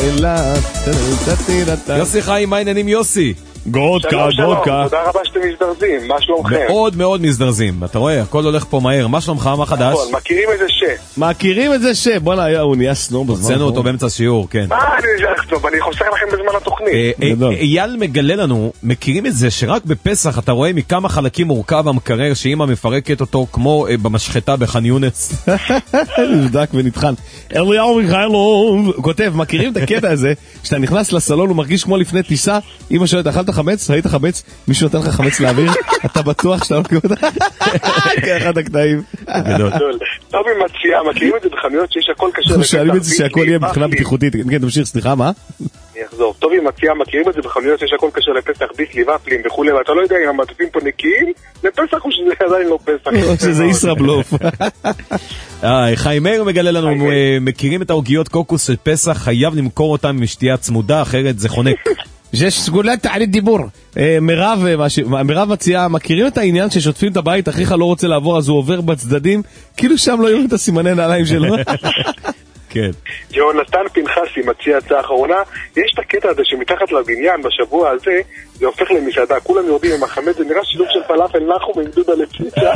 יוסי חיים, מה העניינים יוסי? גודקה. תודה רבה שאתם מזדרזים, מה שלומכם? מאוד מאוד מזדרזים, אתה רואה, הכל הולך פה מהר, מה שלומך, מה חדש? מכירים איזה בוא'נה, הוא נהיה סנור בזמן. הוצאנו אותו באמצע השיעור, כן. אני חוסך לכם בזמן התוכנית. אייל מגלה לנו, מכירים את זה שרק בפסח אתה רואה מכמה חלקים מורכב המקרר שאמא מפרקת אותו כמו במשחטה בח'אן יונס. נבדק ונטחן. אליהו מיכאלוב, הוא כותב, מכירים את הקטע הזה שאתה נכנס לסלון ומרגיש כמו לפני טיסה, אמא שואלת, אכלת חמץ? ראית חמץ? מישהו נותן לך חמץ לאוויר? אתה בטוח שאתה לא קורא אותה? כאחד הקטעים. גדול. טובי מציעה, מכירים את זה בחנויות שיש הכל קשה אנחנו שואלים את זה שהכל יהיה מבחינה בטיחותית. כן, תמשיך, סליחה, מה? אני אחזור. טובי מציעה, מכירים את זה בחנויות שיש הכל קשה לפסח, ביסלי, ופלים וכולי, ואתה לא יודע אם המדפים פה נקיים, לפסח או שזה עדיין לא פסח. או שזה ישראבלוף. חיים מאיר מגלה לנו, מכירים את העוגיות קוקוס של פסח, חייב למכור אותם עם שתייה צמודה, אחרת זה חונק. יש סגולת תעלית דיבור. מירב מציעה, מכירים את העניין ששוטפים את הבית, אחיך לא רוצה לעבור אז הוא עובר בצדדים, כאילו שם לא יראו את הסימני נעליים שלו. כן. יונתן פנחסי מציע הצעה אחרונה, יש את הקטע הזה שמתחת לבניין בשבוע הזה, זה הופך למסעדה, כולם יורדים עם החמץ, זה נראה שילוב של פלאפל נחום עם דודה לפיצה.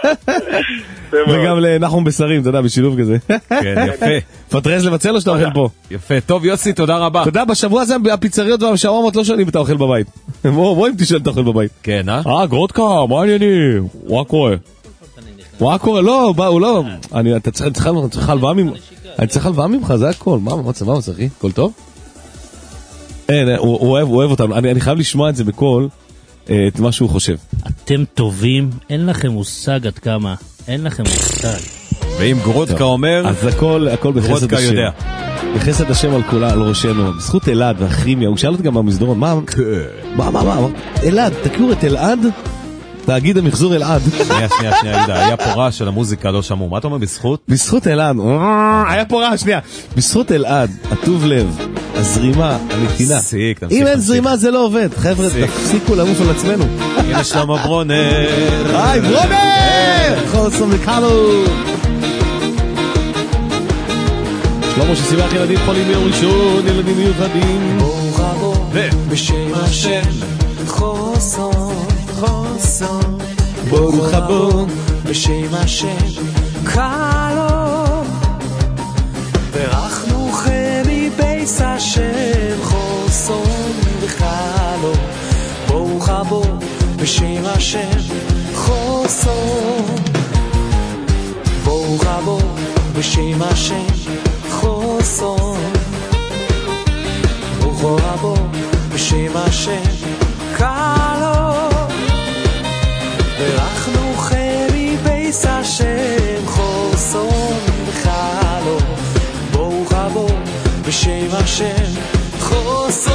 וגם לנחום בשרים, אתה יודע, בשילוב כזה. כן, יפה. פטרז לבצע לו שאתה אוכל פה. יפה, טוב יוסי, תודה רבה. תודה, בשבוע הזה הפיצריות והשאורמות לא שואלים אם אתה אוכל בבית. בוא אם תשאל אתה אוכל בבית. כן, גרודקה, מה העניינים? מה קורה? מה קורה? לא, הוא לא. אתה צריך הלוואה ממך. אני צריך הלוואה ממך, זה הכל. מה מצבם, אחי? הכל טוב? הוא אוהב אותנו. אני חייב לשמוע את זה בקול, את מה שהוא חושב. אתם טובים, אין לכם מושג עד כמה. אין לכם מושג. ואם גרודקה אומר, אז הכל בחסד השם. בחסד השם על כולה, על ראשנו. בזכות אלעד והכימיה. הוא שאל אותי גם במסדרון, מה? אלעד, תכירו את אלעד? תאגיד המחזור אלעד. שנייה, יהודה, היה פה רעש של המוזיקה, לא שמעו. מה אתה אומר, בזכות? בזכות אלעד, היה פה רעש, שנייה. בזכות אלעד, הטוב לב, הזרימה, הנתינה. אם אין זרימה זה לא עובד. חבר'ה, תפסיקו לעוף על עצמנו. הנה שלמה ברונר. היי, ברונר! חוסם וקלו. שלמה ששימח ילדים חולים ביום ראשון, ילדים מיוחדים. בשם השם חוסם ברוך הבא בשם השם קלו ברכנוכם מבייס השם חוסון וחלו ברוך הבא בשם השם חוסון ברוך הבא בשם השם חוסון ברוך הבא בשם השם קלו ורחנוכם מבייס השם חוסון וחלו ברוך הבא בשם השם חוסון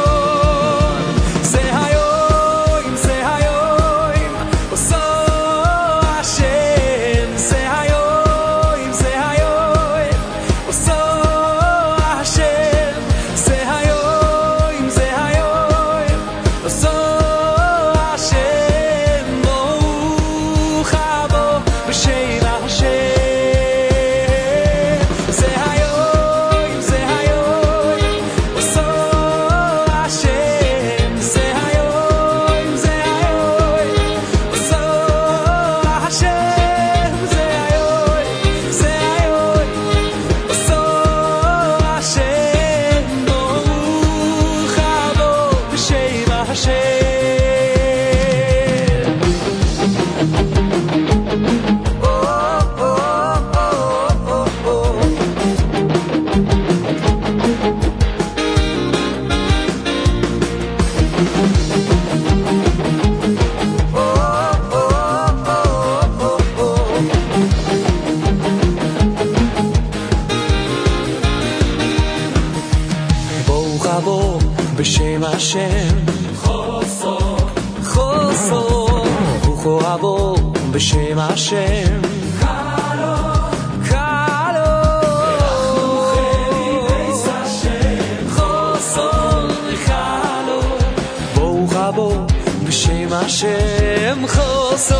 זה היום עושו השם זה היום עושו השם זה היום עושו בשם השם זה היום השם חוסו רוחו אבו בשם השם קלו אנחנו חייבים בייס השם חוסו קלו ברוך אבו בשם השם חוסו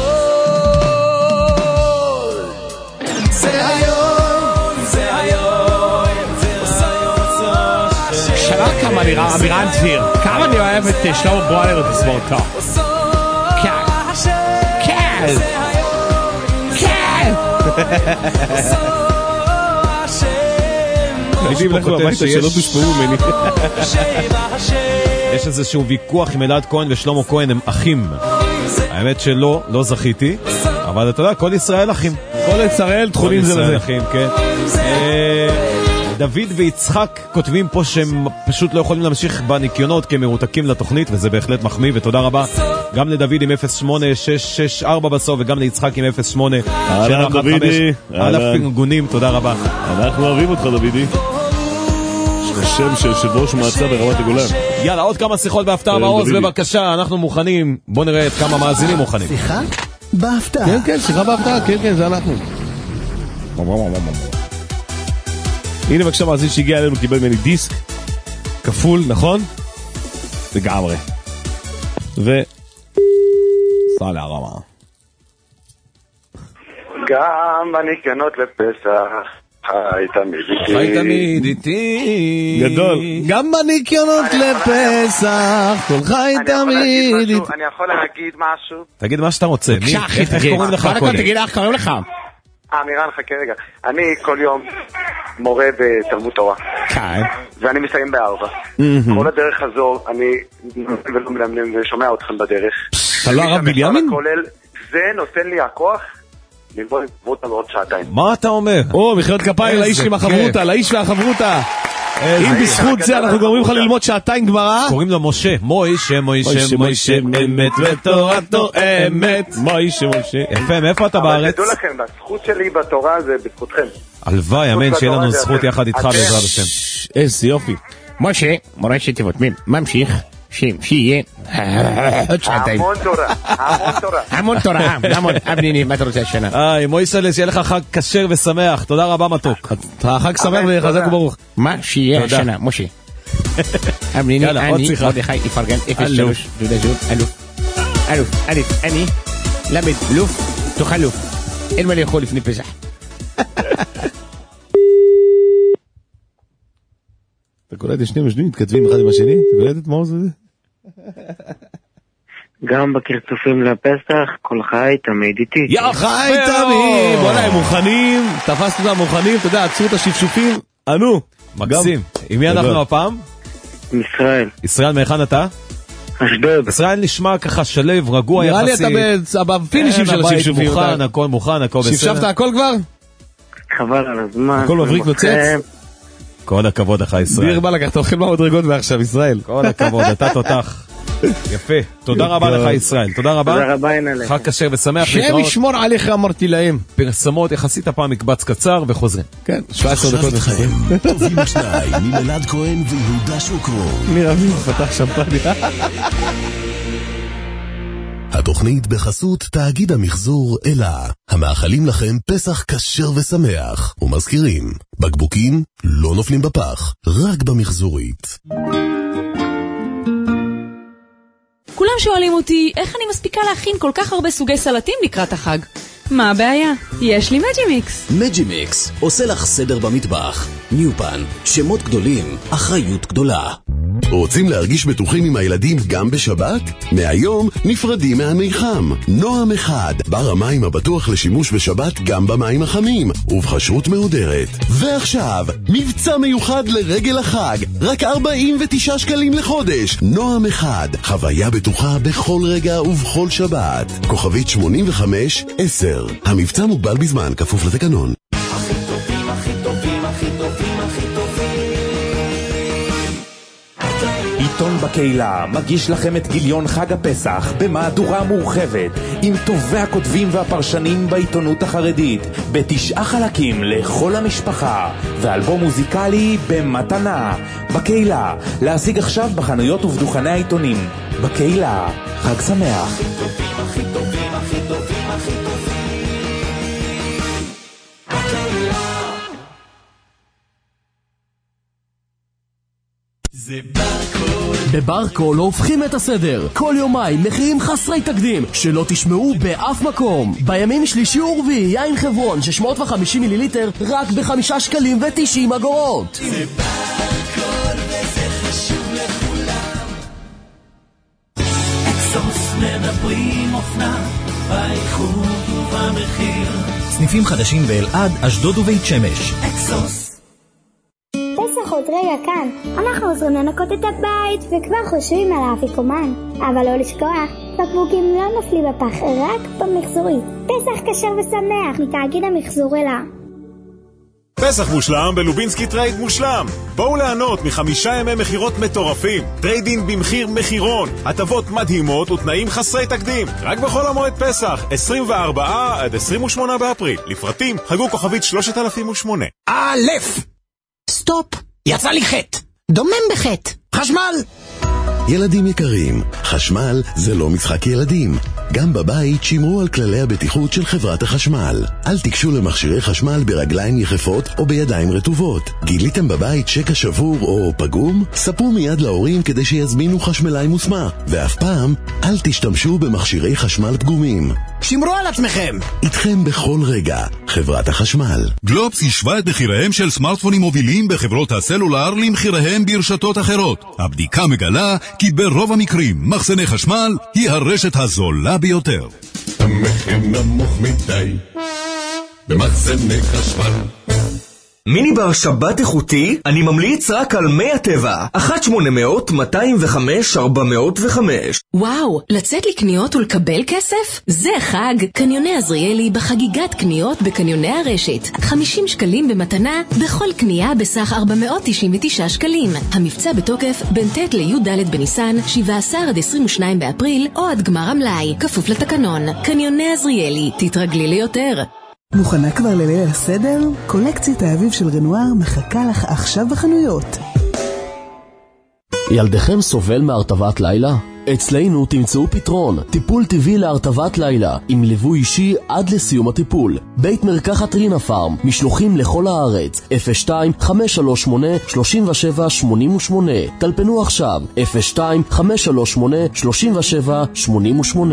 זה היום שלום כמה אמירן דביר, כמה אני אוהב את שלמה בועלר ותסבורתו. כן, כן, כן. הייתי לכם הביתה שלא תושפעו ממני. יש איזשהו ויכוח עם אלעד כהן ושלמה כהן, הם אחים. האמת שלא, לא זכיתי, אבל אתה יודע, כל ישראל אחים. כל ישראל תחונים זה לזה. כן. דוד ויצחק כותבים פה שהם פשוט לא יכולים להמשיך בניקיונות כי הם מרותקים לתוכנית, וזה בהחלט מחמיא, ותודה רבה גם לדוד עם 08664 בסוף, וגם ליצחק עם 08 אהלן דודי, על הפינגונים, תודה רבה. אנחנו אוהבים אותך דודי. יש לך שם של יושב ראש מועצה ברמת הגולן. יאללה, עוד כמה שיחות בהפתעה מעוז, בבקשה, אנחנו מוכנים. בוא נראה את כמה מאזינים מוכנים. שיחה בהפתעה. כן, כן, שיחה בהפתעה, כן, כן, זה אנחנו. הנה בבקשה מאזין שהגיע אלינו, קיבל ממני דיסק כפול, נכון? לגמרי. סע הרמה. גם בניקיונות לפסח חי תמיד איתי. חי תמיד איתי. גדול. גם בניקיונות לפסח כל חי תמיד איתי. אני יכול להגיד משהו? תגיד מה שאתה רוצה. איך קוראים לך קודם? תגיד איך קוראים לך. אמירן, חכה רגע. אני כל יום מורה בתלמוד תורה. כן. ואני מסיים ב4. כל הדרך הזו, אני ולא מלמדים ושומע אתכם בדרך. אתה לא הרב בנימין? זה נותן לי הכוח ללמוד חברותה בעוד שעתיים. מה אתה אומר? מחיאות כפיים לאיש עם החברותה, לאיש והחברותה. אם בזכות זה אנחנו גורמים לך ללמוד שעתיים גמרא. קוראים לו משה. מוישה אמת ותורתו אמת. מוישה. יפה, מאיפה אתה בארץ? תדעו לכם, הזכות שלי בתורה זה בזכותכם. הלוואי, אמן, שיהיה לנו זכות יחד איתך בעזרת השם. איזה יופי. משה, מורשת תיבות מין, ממשיך. שיהיה עוד שעתיים. המון תורה. המון, אבניני, מה אתה רוצה השנה? מויסלס, שיהיה לך חג כשר ושמח, תודה רבה מתוק. חג שמח וחזק וברוך. מה שיהיה השנה, משה? אבניני, אני, מרדכי, יפרגן, 03, תעודת זהות, אלוף, אני, למד, לוף, תאכל לוף. אין מה לאכול לפני פסח. אתה קולט את שני משנים, מתכתבים אחד עם השני? אתה קולט את מעוז וזה? גם בקרצופים לפסח, כל חי תמיד איתי. יא חי תמיד! בוא'נה, הם מוכנים, תפסת אותם מוכנים, אתה יודע, עצרו את השפשופים, ענו. מקסים. עם מי אנחנו הפעם? ישראל. ישראל, מהיכן אתה? אשדוד. ישראל נשמע ככה שלב, רגוע יחסי. נראה לי אתה בפינישים של השפשופים. מוכן, הכל מוכן, הכל בסדר. שפשפת הכל כבר? חבל על הזמן. הכל מבריק נוצץ? כל הכבוד לך ישראל. דיר בא לקחת אוכל מהמדרגות ועכשיו ישראל. כל הכבוד, אתה תותח. יפה, תודה רבה לך ישראל, תודה רבה. תודה רבה אינלה. חג כשר ושמח. שם ישמור עליך אמרתי להם. פרסמות יחסית הפעם מקבץ קצר וחוזרים. כן, 17 דקות. עכשיו איתכם, טובים השניים, ממלעד כהן ויהודה שוקרו. מרבים פתח שמפניה. התוכנית בחסות תאגיד המחזור אלה, המאחלים לכם פסח כשר ושמח, ומזכירים, בקבוקים לא נופלים בפח, רק במחזורית. כולם שואלים אותי איך אני מספיקה להכין כל כך הרבה סוגי סלטים לקראת החג. מה הבעיה? יש לי מג'ימיקס. מג'ימיקס עושה לך סדר במטבח. ניופן, שמות גדולים, אחריות גדולה. רוצים להרגיש בטוחים עם הילדים גם בשבת? מהיום נפרדים מהמיחם. נועם אחד, בר המים הבטוח לשימוש בשבת גם במים החמים, ובחשרות מהודרת. ועכשיו, מבצע מיוחד לרגל החג, רק 49 שקלים לחודש. נועם אחד, חוויה בטוחה בכל רגע ובכל שבת. כוכבית 85-10. המבצע מוגבל בזמן, כפוף לתקנון. הכי טובים, הכי טובים, הכי טובים, הכי טובים. העיתון בקהילה מגיש לכם את גיליון חג הפסח במהדורה מורחבת עם טובי הכותבים והפרשנים בעיתונות החרדית ב9 חלקים לכל המשפחה ואלבום מוזיקלי במתנה. בקהילה, להשיג עכשיו בחנויות ובדוכני העיתונים. בקהילה, חג שמח. הכי טובים, הכי טובים, הכי טובים, הכי טובים. בברקו לא הופכים את הסדר. כל יומיים מחירים חסרי תקדים שלא תשמעו באף מקום. בימים שלישי ורביעי יין חברון 650 מיליליטר רק ב5 שקלים ו90 אגורות. זה ברקו וזה חשוב לכולם. אקסוס מדברים אופנה באיכות ובמחיר. סניפים חדשים באלעד, אשדוד ובית שמש. אקסוס. פסח עוד רגע כאן. אנחנו עוזרים לנקות את הבית וכבר חושבים על האפיקומן. אבל לא לשכוח, בקבוקים לא נופלים בפח, רק במחזורית. פסח כשר ושמח מתאגיד המחזור אלה. פסח מושלם בלובינסקי טרייד מושלם. בואו לענות מ5 ימי מחירות מטורפים. טריידין במחיר מחירון. הטבות מדהימות ותנאים חסרי תקדים. רק בחול המועד פסח, 24 עד 28 באפריל. לפרטים, חגו כוכבית 3008. סטופ, יצא לי חטא. דומם בחטא. חשמל. ילדים יקרים, חשמל זה לא משחק ילדים. גם בבית שמרו על כללי הבטיחות של חברת החשמל. אל תיגשו למכשירי חשמל ברגליים יחפות או בידיים רטובות. גיליתם בבית שקע שבור או פגום? ספרו מיד להורים כדי שיזמינו חשמלאי מוסמך. ואף פעם אל תשתמשו במכשירי חשמל פגומים. שמרו על עצמכם. איתכם בכל רגע, חברת החשמל. גלובס השווה את מחיריהם של סמארטפונים מובילים בחברות הסלולר למחיריהם ברשתות אחרות. הבדיקה מגלה כי ברוב המקרים מחסני חשמל היא הרשת הזולה ביותר. המחיר נמוך מדי במחסני חשמל. מיני בר שבת איכותי, אני ממליץ רק על מי הטבע 1-800-205-405. וואו, לצאת לקניות ולקבל כסף? זה חג. קניוני עזריאלי בחגיגת קניות בקניוני הרשת. 50 שקלים במתנה בכל קנייה בסך 499 שקלים. המבצע בתוקף בין ט' לי"ד בניסן 17 עד 22 באפריל או עד גמר המלאי, כפוף לתקנון. קניוני עזריאלי, תתרגלי ליותר. מוכנה כבר לליל הסדר? קולקציית האביב של רנואר מחכה לך עכשיו בחנויות. ילדכם סובל מהרטבת לילה? אצלנו תמצאו פתרון, טיפול טבעי להרטבת לילה, עם ליווי אישי עד לסיום הטיפול. בית מרקחת רינה פארם, משלוחים לכל הארץ, 02-538-3788. טלפנו עכשיו, 02-538-3788.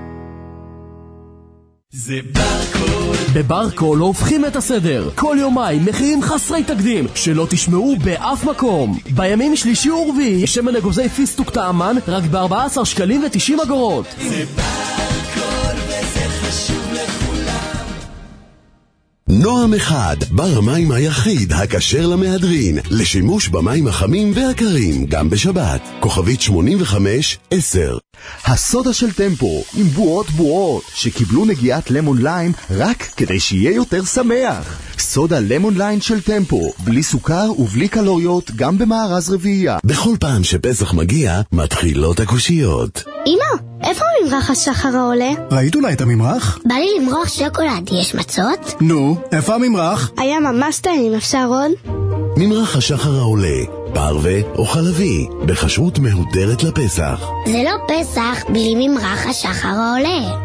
זה ברקו. בברקו לא הופכים את הסדר. כל יומיים מחירים חסרי תקדים שלא תשמעו באף מקום. בימים שלישי ורביעי שמן אגוזי פיסטוק טעמן רק ב14 שקלים ו90 אגורות. זה ברקו וזה חשוב לכולם. נועם אחד, בר המים היחיד הכשר למהדרין, לשימוש במים החמים והקרים, גם בשבת. כוכבית 85-10. הסודה של טמפו עם בועות שקיבלו נגיעת למון ליין רק כדי שיהיה יותר שמח. סודה למון ליין של טמפו, בלי סוכר ובלי קלוריות, גם במארז רביעייה. בכל פעם שפסח מגיע, מתחילות הקושיות. אמא, איפה ממרח השחר העולה? ראית אולי את הממרח? בא לי למרוח שוקולד, יש מצות? נו, איפה הממרח? היה ממש טעים, אפשר עוד? ממרח השחר העולה, פרווה או חלבי, בכשרות מהודרת לפסח. זה לא פסח בלי ממרח השחר העולה.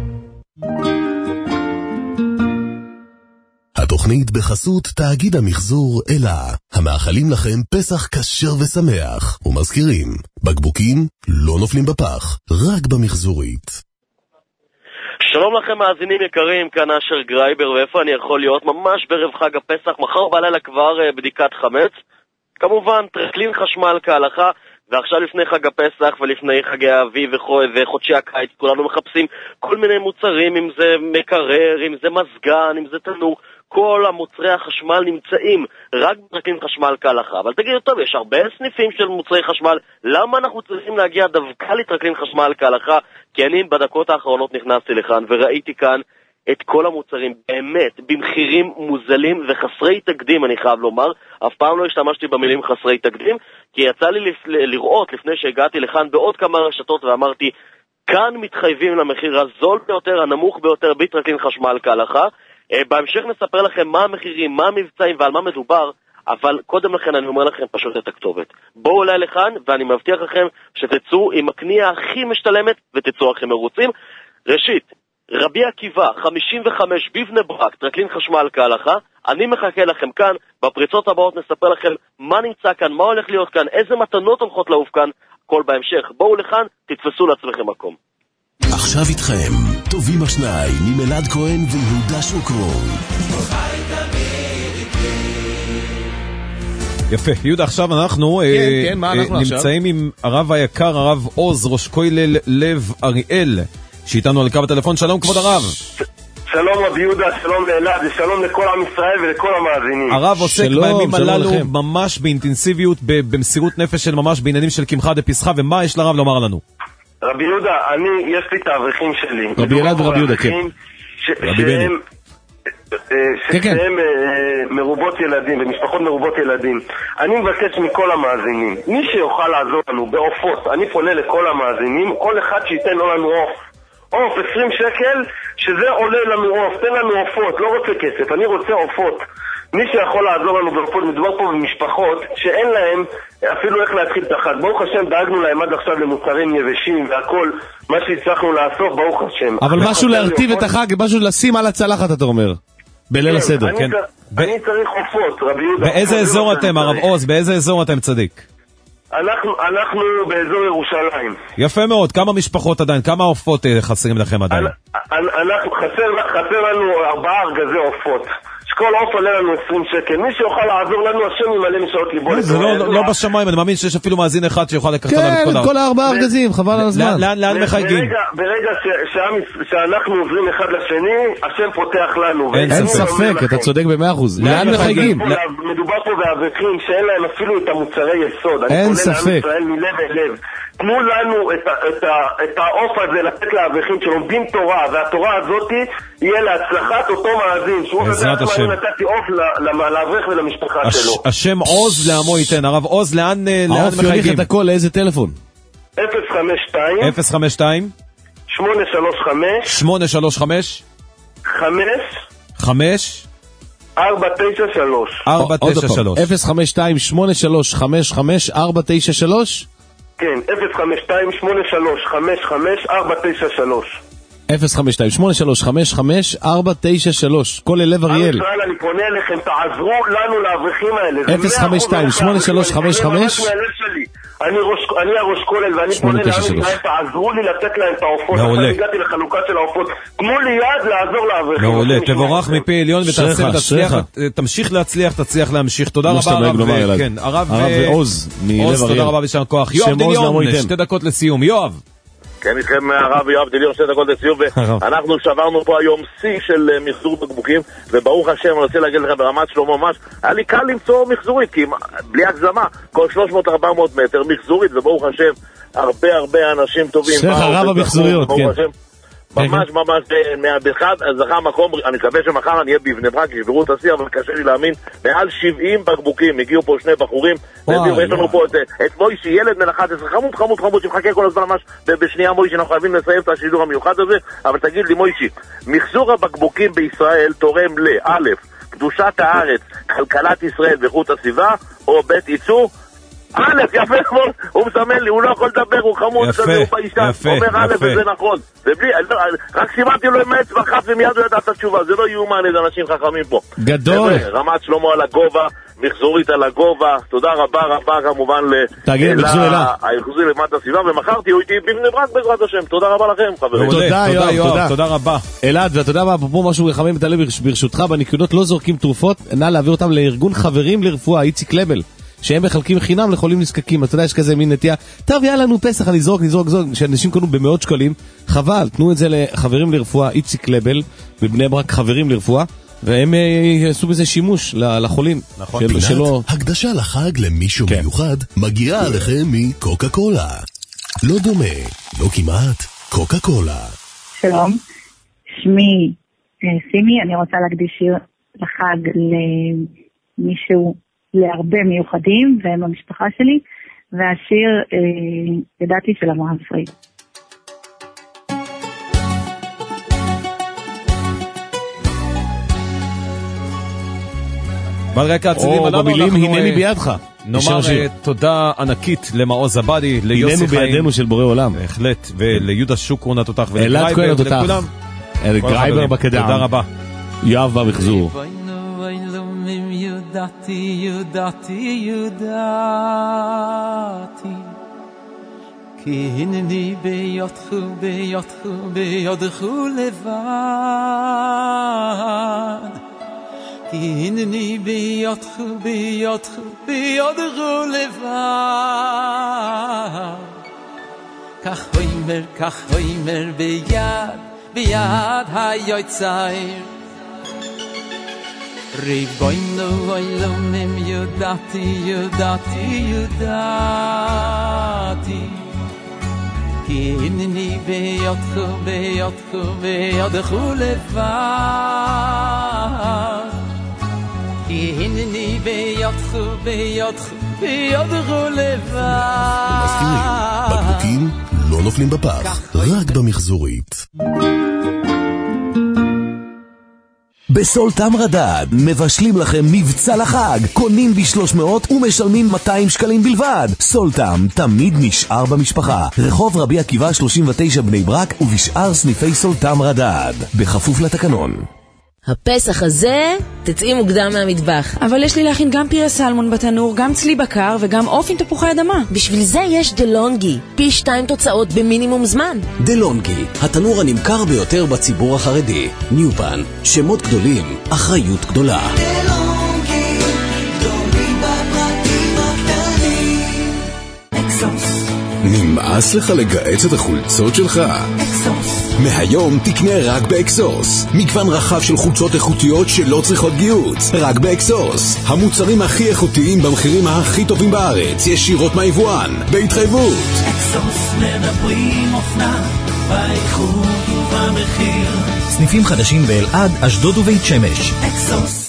התוכנית בחסות תאגיד המחזור אלה, המאחלים לכם פסח כשר ושמח, ומזכירים, בקבוקים לא נופלים בפח, רק במחזורית. שלום לכם מאזינים יקרים, כאן אשר גרייבר, ואיפה אני יכול להיות? ממש בערב חג הפסח, מחר בלילה כבר בדיקת חמץ, כמובן טרקלין חשמל כהלכה, ועכשיו לפני חג הפסח ולפני חגי האביב וחודשי הקיץ, כולנו מחפשים כל מיני מוצרים, אם זה מקרר, אם זה מזגן, אם זה תנור, כל המוצרי החשמל נמצאים רק בטרקלין חשמל כהלכה. אבל תגידו, טוב, יש הרבה סניפים של מוצרי חשמל, למה אנחנו צריכים להגיע דווקא לטרקלין חשמל כהלכה? כי אני בדקות האחרונות נכנסתי לכאן וראיתי כאן את כל המוצרים, באמת, במחירים מוזלים וחסרי תקדים, אני חייב לומר. אף פעם לא השתמשתי במילים חסרי תקדים, כי יצא לי לראות לפני שהגעתי לכאן בעוד כמה רשתות ואמרתי, כאן מתחייבים למחיר הזול ביותר, הנמוך ביותר, ביטרקלין חשמל כהלכה. בהמשך נספר לכם מה המחירים, מה המבצעים ועל מה מדובר, אבל קודם לכן אני אומר לכם פשוט את הכתובת. בואו אליי לכאן ואני מבטיח לכם שתצאו עם הקנייה הכי משתלמת ותצאו הכי מרוצים. ראשית, רבי עקיבא, 55 בבני ברק, טרקלין חשמל כהלכה. אני מחכה לכם כאן, בפריצות הבאות נספר לכם מה נמצא כאן, מה הולך להיות כאן, איזה מתנות הולכות לעוף כאן, הכל בהמשך. בואו לכאן, תתפסו לעצמכם מקום. עכשיו איתכם, טובים השניים, עם אלעד כהן ויהודה שוקרון. יפה, יהודה, עכשיו אנחנו נמצאים עם הרב היקר, הרב עוז, ראש כולל לב אריאל, שאיתנו על קו הטלפון. שלום כבוד הרב. שלום רבי יהודה, שלום לאלעד, ושלום לכל עם ישראל ולכל המאזינים. הרב עוסק בימים הללו ממש באינטנסיביות, במסירות נפש של ממש בעניינים של קמחא דפסחא, ומה יש לרב לומר לנו? רבי יהודה, יש לי את האברכים שלי. רבי אלעד ורבי יהודה, כן. שהם מרובות ילדים, במשפחות מרובות ילדים. אני מבקש מכל המאזינים, מי שיוכל לעזור לנו בעופות, אני פונה לכל המאזינים, כל אחד שייתן לנו עוף 20 שקל, שזה עולה לנו עוף, תן לנו עופות, לא רוצה כסף, אני רוצה עופות. מי שיכול לעזור לנו בעופות, מדובר פה במשפחות שאין להם אפילו איך להתחיל את החג. ברוך השם, דאגנו להם עד עכשיו למוצרים יבשים והכל, מה שהצלחנו לאסוף, ברוך השם. אבל משהו להרטיב את החג, משהו לשים על הצלחת, אתה אומר. בליל הסדר, כן. אני צריך עופות, רבי יהודה. באיזה אזור אתם, הרב עוז? באיזה אזור אתם צדיק? אנחנו באזור ירושלים. יפה מאוד. כמה משפחות עדיין? כמה עופות חסרים לכם עדיין? חסר לנו 4 ארגזי עופות. שכל עוף עולה לנו 20 שקל. מי שיוכל לעזור לנו, השם ימלא משעות ליבו. זה לא בשמיים, אני מאמין שיש אפילו מאזין אחד שיוכל לקחת עליו את כל 4 ארגזים, חבל על הזמן. לאן מחייגים? ברגע שאנחנו עוברים אחד לשני, השם פותח לנו. אין ספק, אתה צודק ב100%. לאן מחייגים? מדובר פה באברכים שאין להם אפילו את המוצרי יסוד. אין ספק. אני פונה לעם ישראל מלב אל לב. תנו לנו את העוף הזה לתת לאברכים שלומדים תורה, והתורה הזאת יהיה להצלחת אותו מאזין, שהוא בעזרת השם. אני נתתי עוף לאברך ולמשפחה שלו. השם עוז לעמו ייתן. הרב עוז, לאן מחייגים? העוף יוליך את הכל, לאיזה טלפון? 052 835 5 493 052 835 493 כן, 052-8355-493 052-8355-493 כל לב אריאל. אני פונה אליכם, תעזרו לנו לאברכים האלה. 052-8355 אני הראש כולל ואני פונה לעם ישראל, תעזרו לי לתת להם את העופות. אני הגעתי לחלוקה של העופות, תנו לי יד לעזור לאברכים. מעולה, תבורך מפי עליון ותמשיך להצליח, תצליח להמשיך. תודה רבה הרב עוז מלב אריאל. תודה רבה ושם כוח. יואב דליון, 2 דקות לסיום. יואב. כן, איתכם הרב יואב דליון, 2 דקות לסיום, ואנחנו שברנו פה היום שיא של מחזור בקבוקים, וברוך השם, אני רוצה להגיד לכם ברמת שלמה ממש, היה לי קל למצוא מחזורית, כי בלי הגזמה, כל 300-400 מטר מחזורית, וברוך השם, הרבה אנשים טובים. שייך הרב המחזוריות, כן. ממש באחד זכה מקום, אני מקווה שמחר אני אהיה בבני ברק, ישברו את השיא, אבל קשה לי להאמין, מעל 70 בקבוקים, הגיעו פה 2 בחורים, ויש לנו פה את מוישי, ילד בן 11, חמוד, שמחכה כל הזמן ממש בשנייה. מוישי, אנחנו חייבים לסיים את השידור המיוחד הזה, אבל תגיד לי מוישי, מחזור הבקבוקים בישראל תורם א', קדושת הארץ, כלכלת ישראל ואיכות הסביבה, או ב', ייצוא? א', יפה, הוא מסמן לי, הוא לא יכול לדבר, הוא חמוד כזה, הוא באישה, אומר א' וזה נכון. רק סימנתי לו עם האצבע חף ומיד הוא ידע את התשובה, זה לא יאומן, איזה אנשים חכמים פה. גדול. רמת שלמה על הגובה, מחזורית על הגובה, תודה רבה כמובן תגיד, מחזור אלה. היחזור למטה הסביבה, ומחר תהיו איתי בבני ברק בעזרת השם. תודה רבה לכם, חברים. תודה יואב, תודה רבה. אלעד, ואתה יודע מה, פה משהו רחמים את הלב ברשותך, בנקודות לא זורקים תרופות, נא להעביר אותם לארגון חברים לרפואה, איציק לבל. שהם מחלקים חינם לחולים נזקקים. אתה יודע, יש כזה מין נטייה, טוב, יאללה לנו פסח, אני זורק, שאנשים קנו במאות שקלים, חבל, תנו את זה לחברים לרפואה, איציק לבל, בבני ברק חברים לרפואה, והם יעשו בזה שימוש לחולים. נכון. פינת הקדשה לחג למישהו מיוחד, מגיעה עליכם מקוקה קולה. לא דומה, לא כמעט, קוקה קולה. שלום, שמי סימי, אני רוצה להקדיש שיר לחג למישהו, להרבה מיוחדים, והם המשפחה שלי, והשיר ידעתי של אברהם פריד. ברקע הצלילים הללו במילים הנני בידך. נאמר תודה ענקית למעוז עבדי, ליוסי חיים, הננו בידינו של בורא עולם, בהחלט, וליהודה שוקרון התותח, אלעד כהן התותח, גרייבר בקדם, תודה רבה. יואב במחזור. יודעתי כי הנני ביודך לבד, כי הנני ביודך לבד. כך הוימר ביד היוצר, ריבונו עולמים יודעתי כי הנני ביודך לבד, כי הנני ביודך לבד. מזכירים, בקבוקים לא נופלים בפח, רק במחזורית. בסולטם רדד מבשלים לכם מבצע לחג, קונים ב300 ומשלמים 200 שקלים בלבד. סולטם תמיד נשאר במשפחה, רחוב רבי עקיבא 39 בני ברק, ובשאר סניפי סולטם רדד, בכפוף לתקנון. הפסח הזה תצאי מוקדם מהמטבח. אבל יש לי להכין גם פירה סלמון בתנור, גם צלי בקר וגם עוף עם תפוחי אדמה. בשביל זה יש דלונגי, פי 2 תוצאות במינימום זמן. דלונגי, התנור הנמכר ביותר בציבור החרדי. ניופן, שמות גדולים, אחריות גדולה. דלונגי, גדולים בפרטים הקטנים. אקסוס. נמאס לך לגעץ את החולצות שלך? אקסוס. מהיום תקנה רק באקסוס. מגוון רחב של חולצות איכותיות שלא צריכות גיוץ. רק באקסוס. המוצרים הכי איכותיים במחירים הכי טובים בארץ, ישירות מהיבואן, בהתחייבות. אקסוס מדברים אופנה, באיכות ובמחיר. סניפים חדשים באלעד, אשדוד ובית שמש. אקסוס.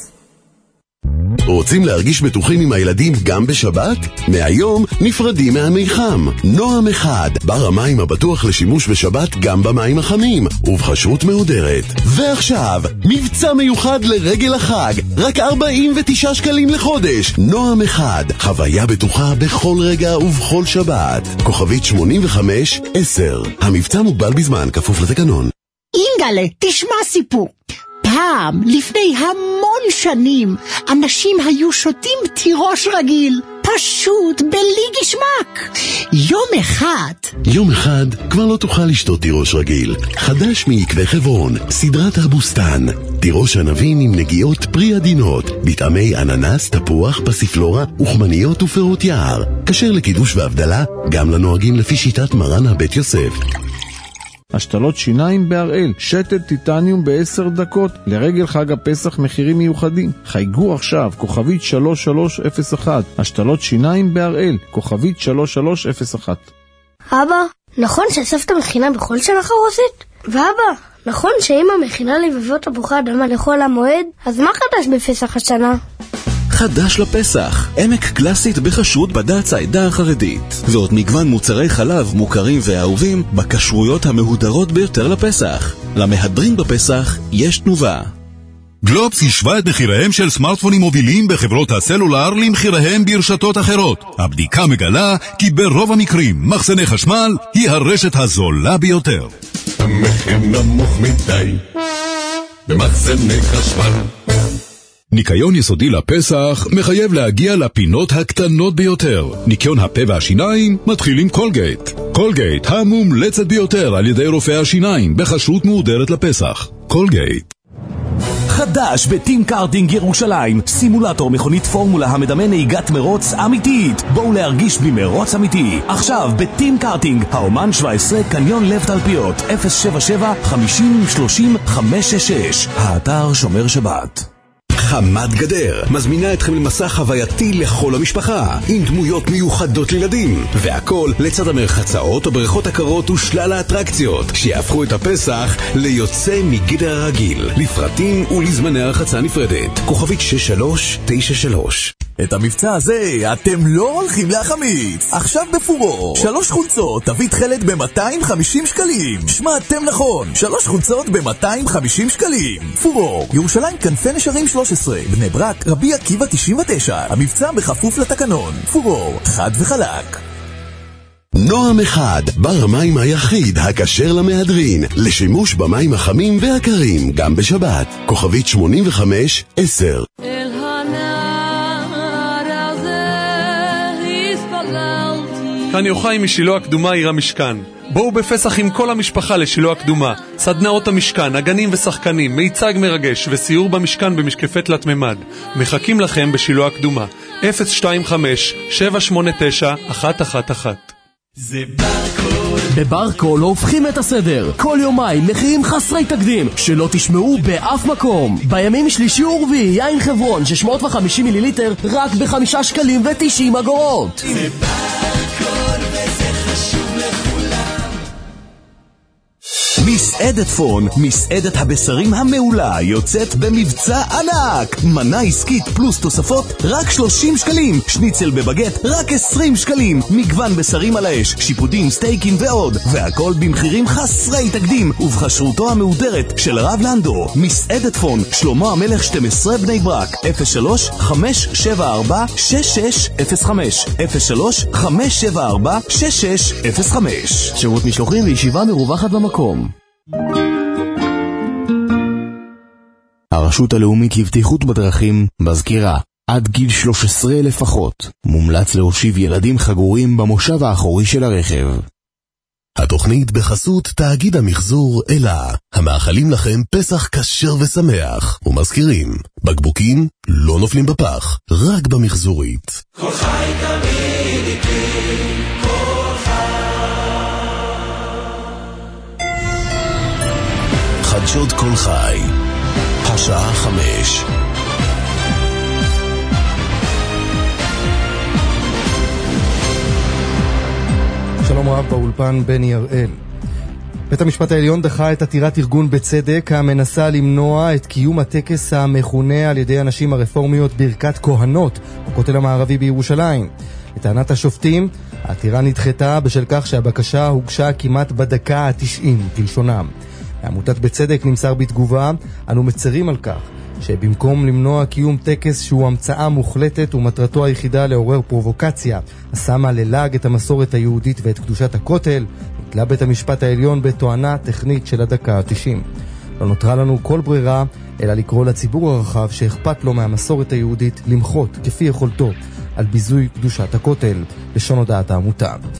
רוצים להרגיש בטוחים עם הילדים גם בשבת? מהיום נפרדים מהמיחם. נועם אחד, בר המים הבטוח לשימוש בשבת גם במים החמים, ובחשרות מהודרת. ועכשיו, מבצע מיוחד לרגל החג, רק 49 שקלים לחודש. נועם אחד, חוויה בטוחה בכל רגע ובכל שבת. כוכבית 85-10. המבצע מוגבל בזמן, כפוף לתקנון. אינגלה, תשמע סיפור. פעם, לפני המון שנים, אנשים היו שותים תירוש רגיל, פשוט בלי גשמק. יום אחד כבר לא תוכל לשתות תירוש רגיל. חדש מעקבי חברון, סדרת הבוסטן. תירוש ענבים עם נגיעות פרי עדינות, בטעמי אננס, תפוח, פסיפלורה, וחמניות ופירות יער. כשר לקידוש והבדלה, גם לנוהגים לפי שיטת מרן הבית יוסף. השתלות שיניים בהראל, שתל טיטניום ב10 דקות, לרגל חג הפסח מחירים מיוחדים. חייגו עכשיו, כוכבית 3301, השתלות שיניים בהראל, כוכבית 3301. אבא, נכון שסבתא מכינה בכל שנה חרוסית? ואבא, נכון שאמא מכינה לבבות תפוחי אדמה לכל המועד? אז מה חדש בפסח השנה? חדש לפסח, עמק קלאסית בחשרות בד"ץ העדה החרדית, ועוד מגוון מוצרי חלב מוכרים ואהובים בכשרויות המהודרות ביותר לפסח. למהדרים בפסח יש תנובה. גלובס השווה את מחיריהם של סמארטפונים מובילים בחברות הסלולר למחיריהם ברשתות אחרות. הבדיקה מגלה כי ברוב המקרים מחסני חשמל היא הרשת הזולה ביותר. המחיר נמוך מדי במחסני חשמל. ניקיון יסודי לפסח מחייב להגיע לפינות הקטנות ביותר. ניקיון הפה והשיניים מתחיל עם קולגייט. קולגייט המומלצת ביותר על ידי רופאי השיניים בחשרות מהודרת לפסח. קולגייט. חדש בטים קארטינג ירושלים, סימולטור מכונית פורמולה המדמה נהיגת מרוץ אמיתית. בואו להרגיש במרוץ אמיתי. עכשיו בטים קארטינג, האומן 17, קניון לב תלפיות, 077-50-30-566. האתר שומר שבת. חמת גדר מזמינה אתכם למסע חווייתי לכל המשפחה, עם דמויות מיוחדות לילדים, והכל לצד המרחצאות ובריכות הקרות ושלל האטרקציות, שיהפכו את הפסח ליוצא מגדר הרגיל. לפרטים ולזמני הרחצה נפרדת. כוכבית 6393. את המבצע הזה אתם לא הולכים להחמיץ. עכשיו בפורור 3 חולצות תווית חלד ב-250 שקלים. שמעתם נכון, 3 חולצות ב-250 שקלים. פורור, ירושלים כנפי נשרים 13, בני ברק רבי עקיבא 99. המבצע בכפוף לתקנון. פורור, חד וחלק. נועם אחד, בר המים היחיד הכשר למהדרין, לשימוש במים החמים והקרים גם בשבת. כוכבית 8510. אל הנער הזה הספללתי. כאן יוחאי משילה הקדומה עיר המשכן. בואו בפסח עם כל המשפחה לשילה הקדומה. סדנאות המשכן, הגנים ושחקנים, מיצג מרגש וסיור במשכן במשקפי תלת ממד. מחכים לכם בשילה הקדומה. 025-789-111. זה ברקול. בברקול הופכים את הסדר. כל יומיים מחירים חסרי תקדים שלא תשמעו באף מקום. בימים שלישי ורביעי יין חברון 650 מיליליטר רק ב5 שקלים ו90 אגורות. זה ברקול וזה חשוב לכולם. מסעדת פון, מסעדת הבשרים המעולה, יוצאת במבצע ענק. מנה עסקית פלוס תוספות רק 30 שקלים. שניצל בבגט רק 20 שקלים. מגוון בשרים על האש, שיפודים, סטייקים ועוד, והכל במחירים חסרי תקדים ובחשרותו המהודרת של הרב לנדו. מסעדת פון, שלמה המלך 12 בני ברק. 03-574-6605 03-574-6605. שירות משלוחים וישיבה מרווחת במקום. הרשות הלאומית לבטיחות בדרכים מזכירה, עד גיל 13 לפחות, מומלץ להושיב ילדים חגורים במושב האחורי של הרכב. התוכנית בחסות תאגיד המחזור אלה, המאחלים לכם פסח כשר ושמח, ומזכירים, בקבוקים לא נופלים בפח, רק במחזורית. כל חי תמיד איתי, כל חדשות כל חי, השעה 5. שלום רב, באולפן בני הראל. בית המשפט העליון דחה את עתירת ארגון בצדק המנסה למנוע את קיום הטקס המכונה על ידי הנשים הרפורמיות ברכת כהנות בכותל המערבי בירושלים. לטענת השופטים, העתירה נדחתה בשל כך שהבקשה הוגשה כמעט בדקה ה-90 כלשונם. מעמותת בצדק נמסר בתגובה, אנו מצרים על כך שבמקום למנוע קיום טקס שהוא המצאה מוחלטת ומטרתו היחידה לעורר פרובוקציה השמה ללעג את המסורת היהודית ואת קדושת הכותל, נתלה בית המשפט העליון בתואנה טכנית של הדקה ה-90. לא נותרה לנו כל ברירה אלא לקרוא לציבור הרחב שאכפת לו מהמסורת היהודית למחות כפי יכולתו על ביזוי קדושת הכותל, לשון הודעת העמותה.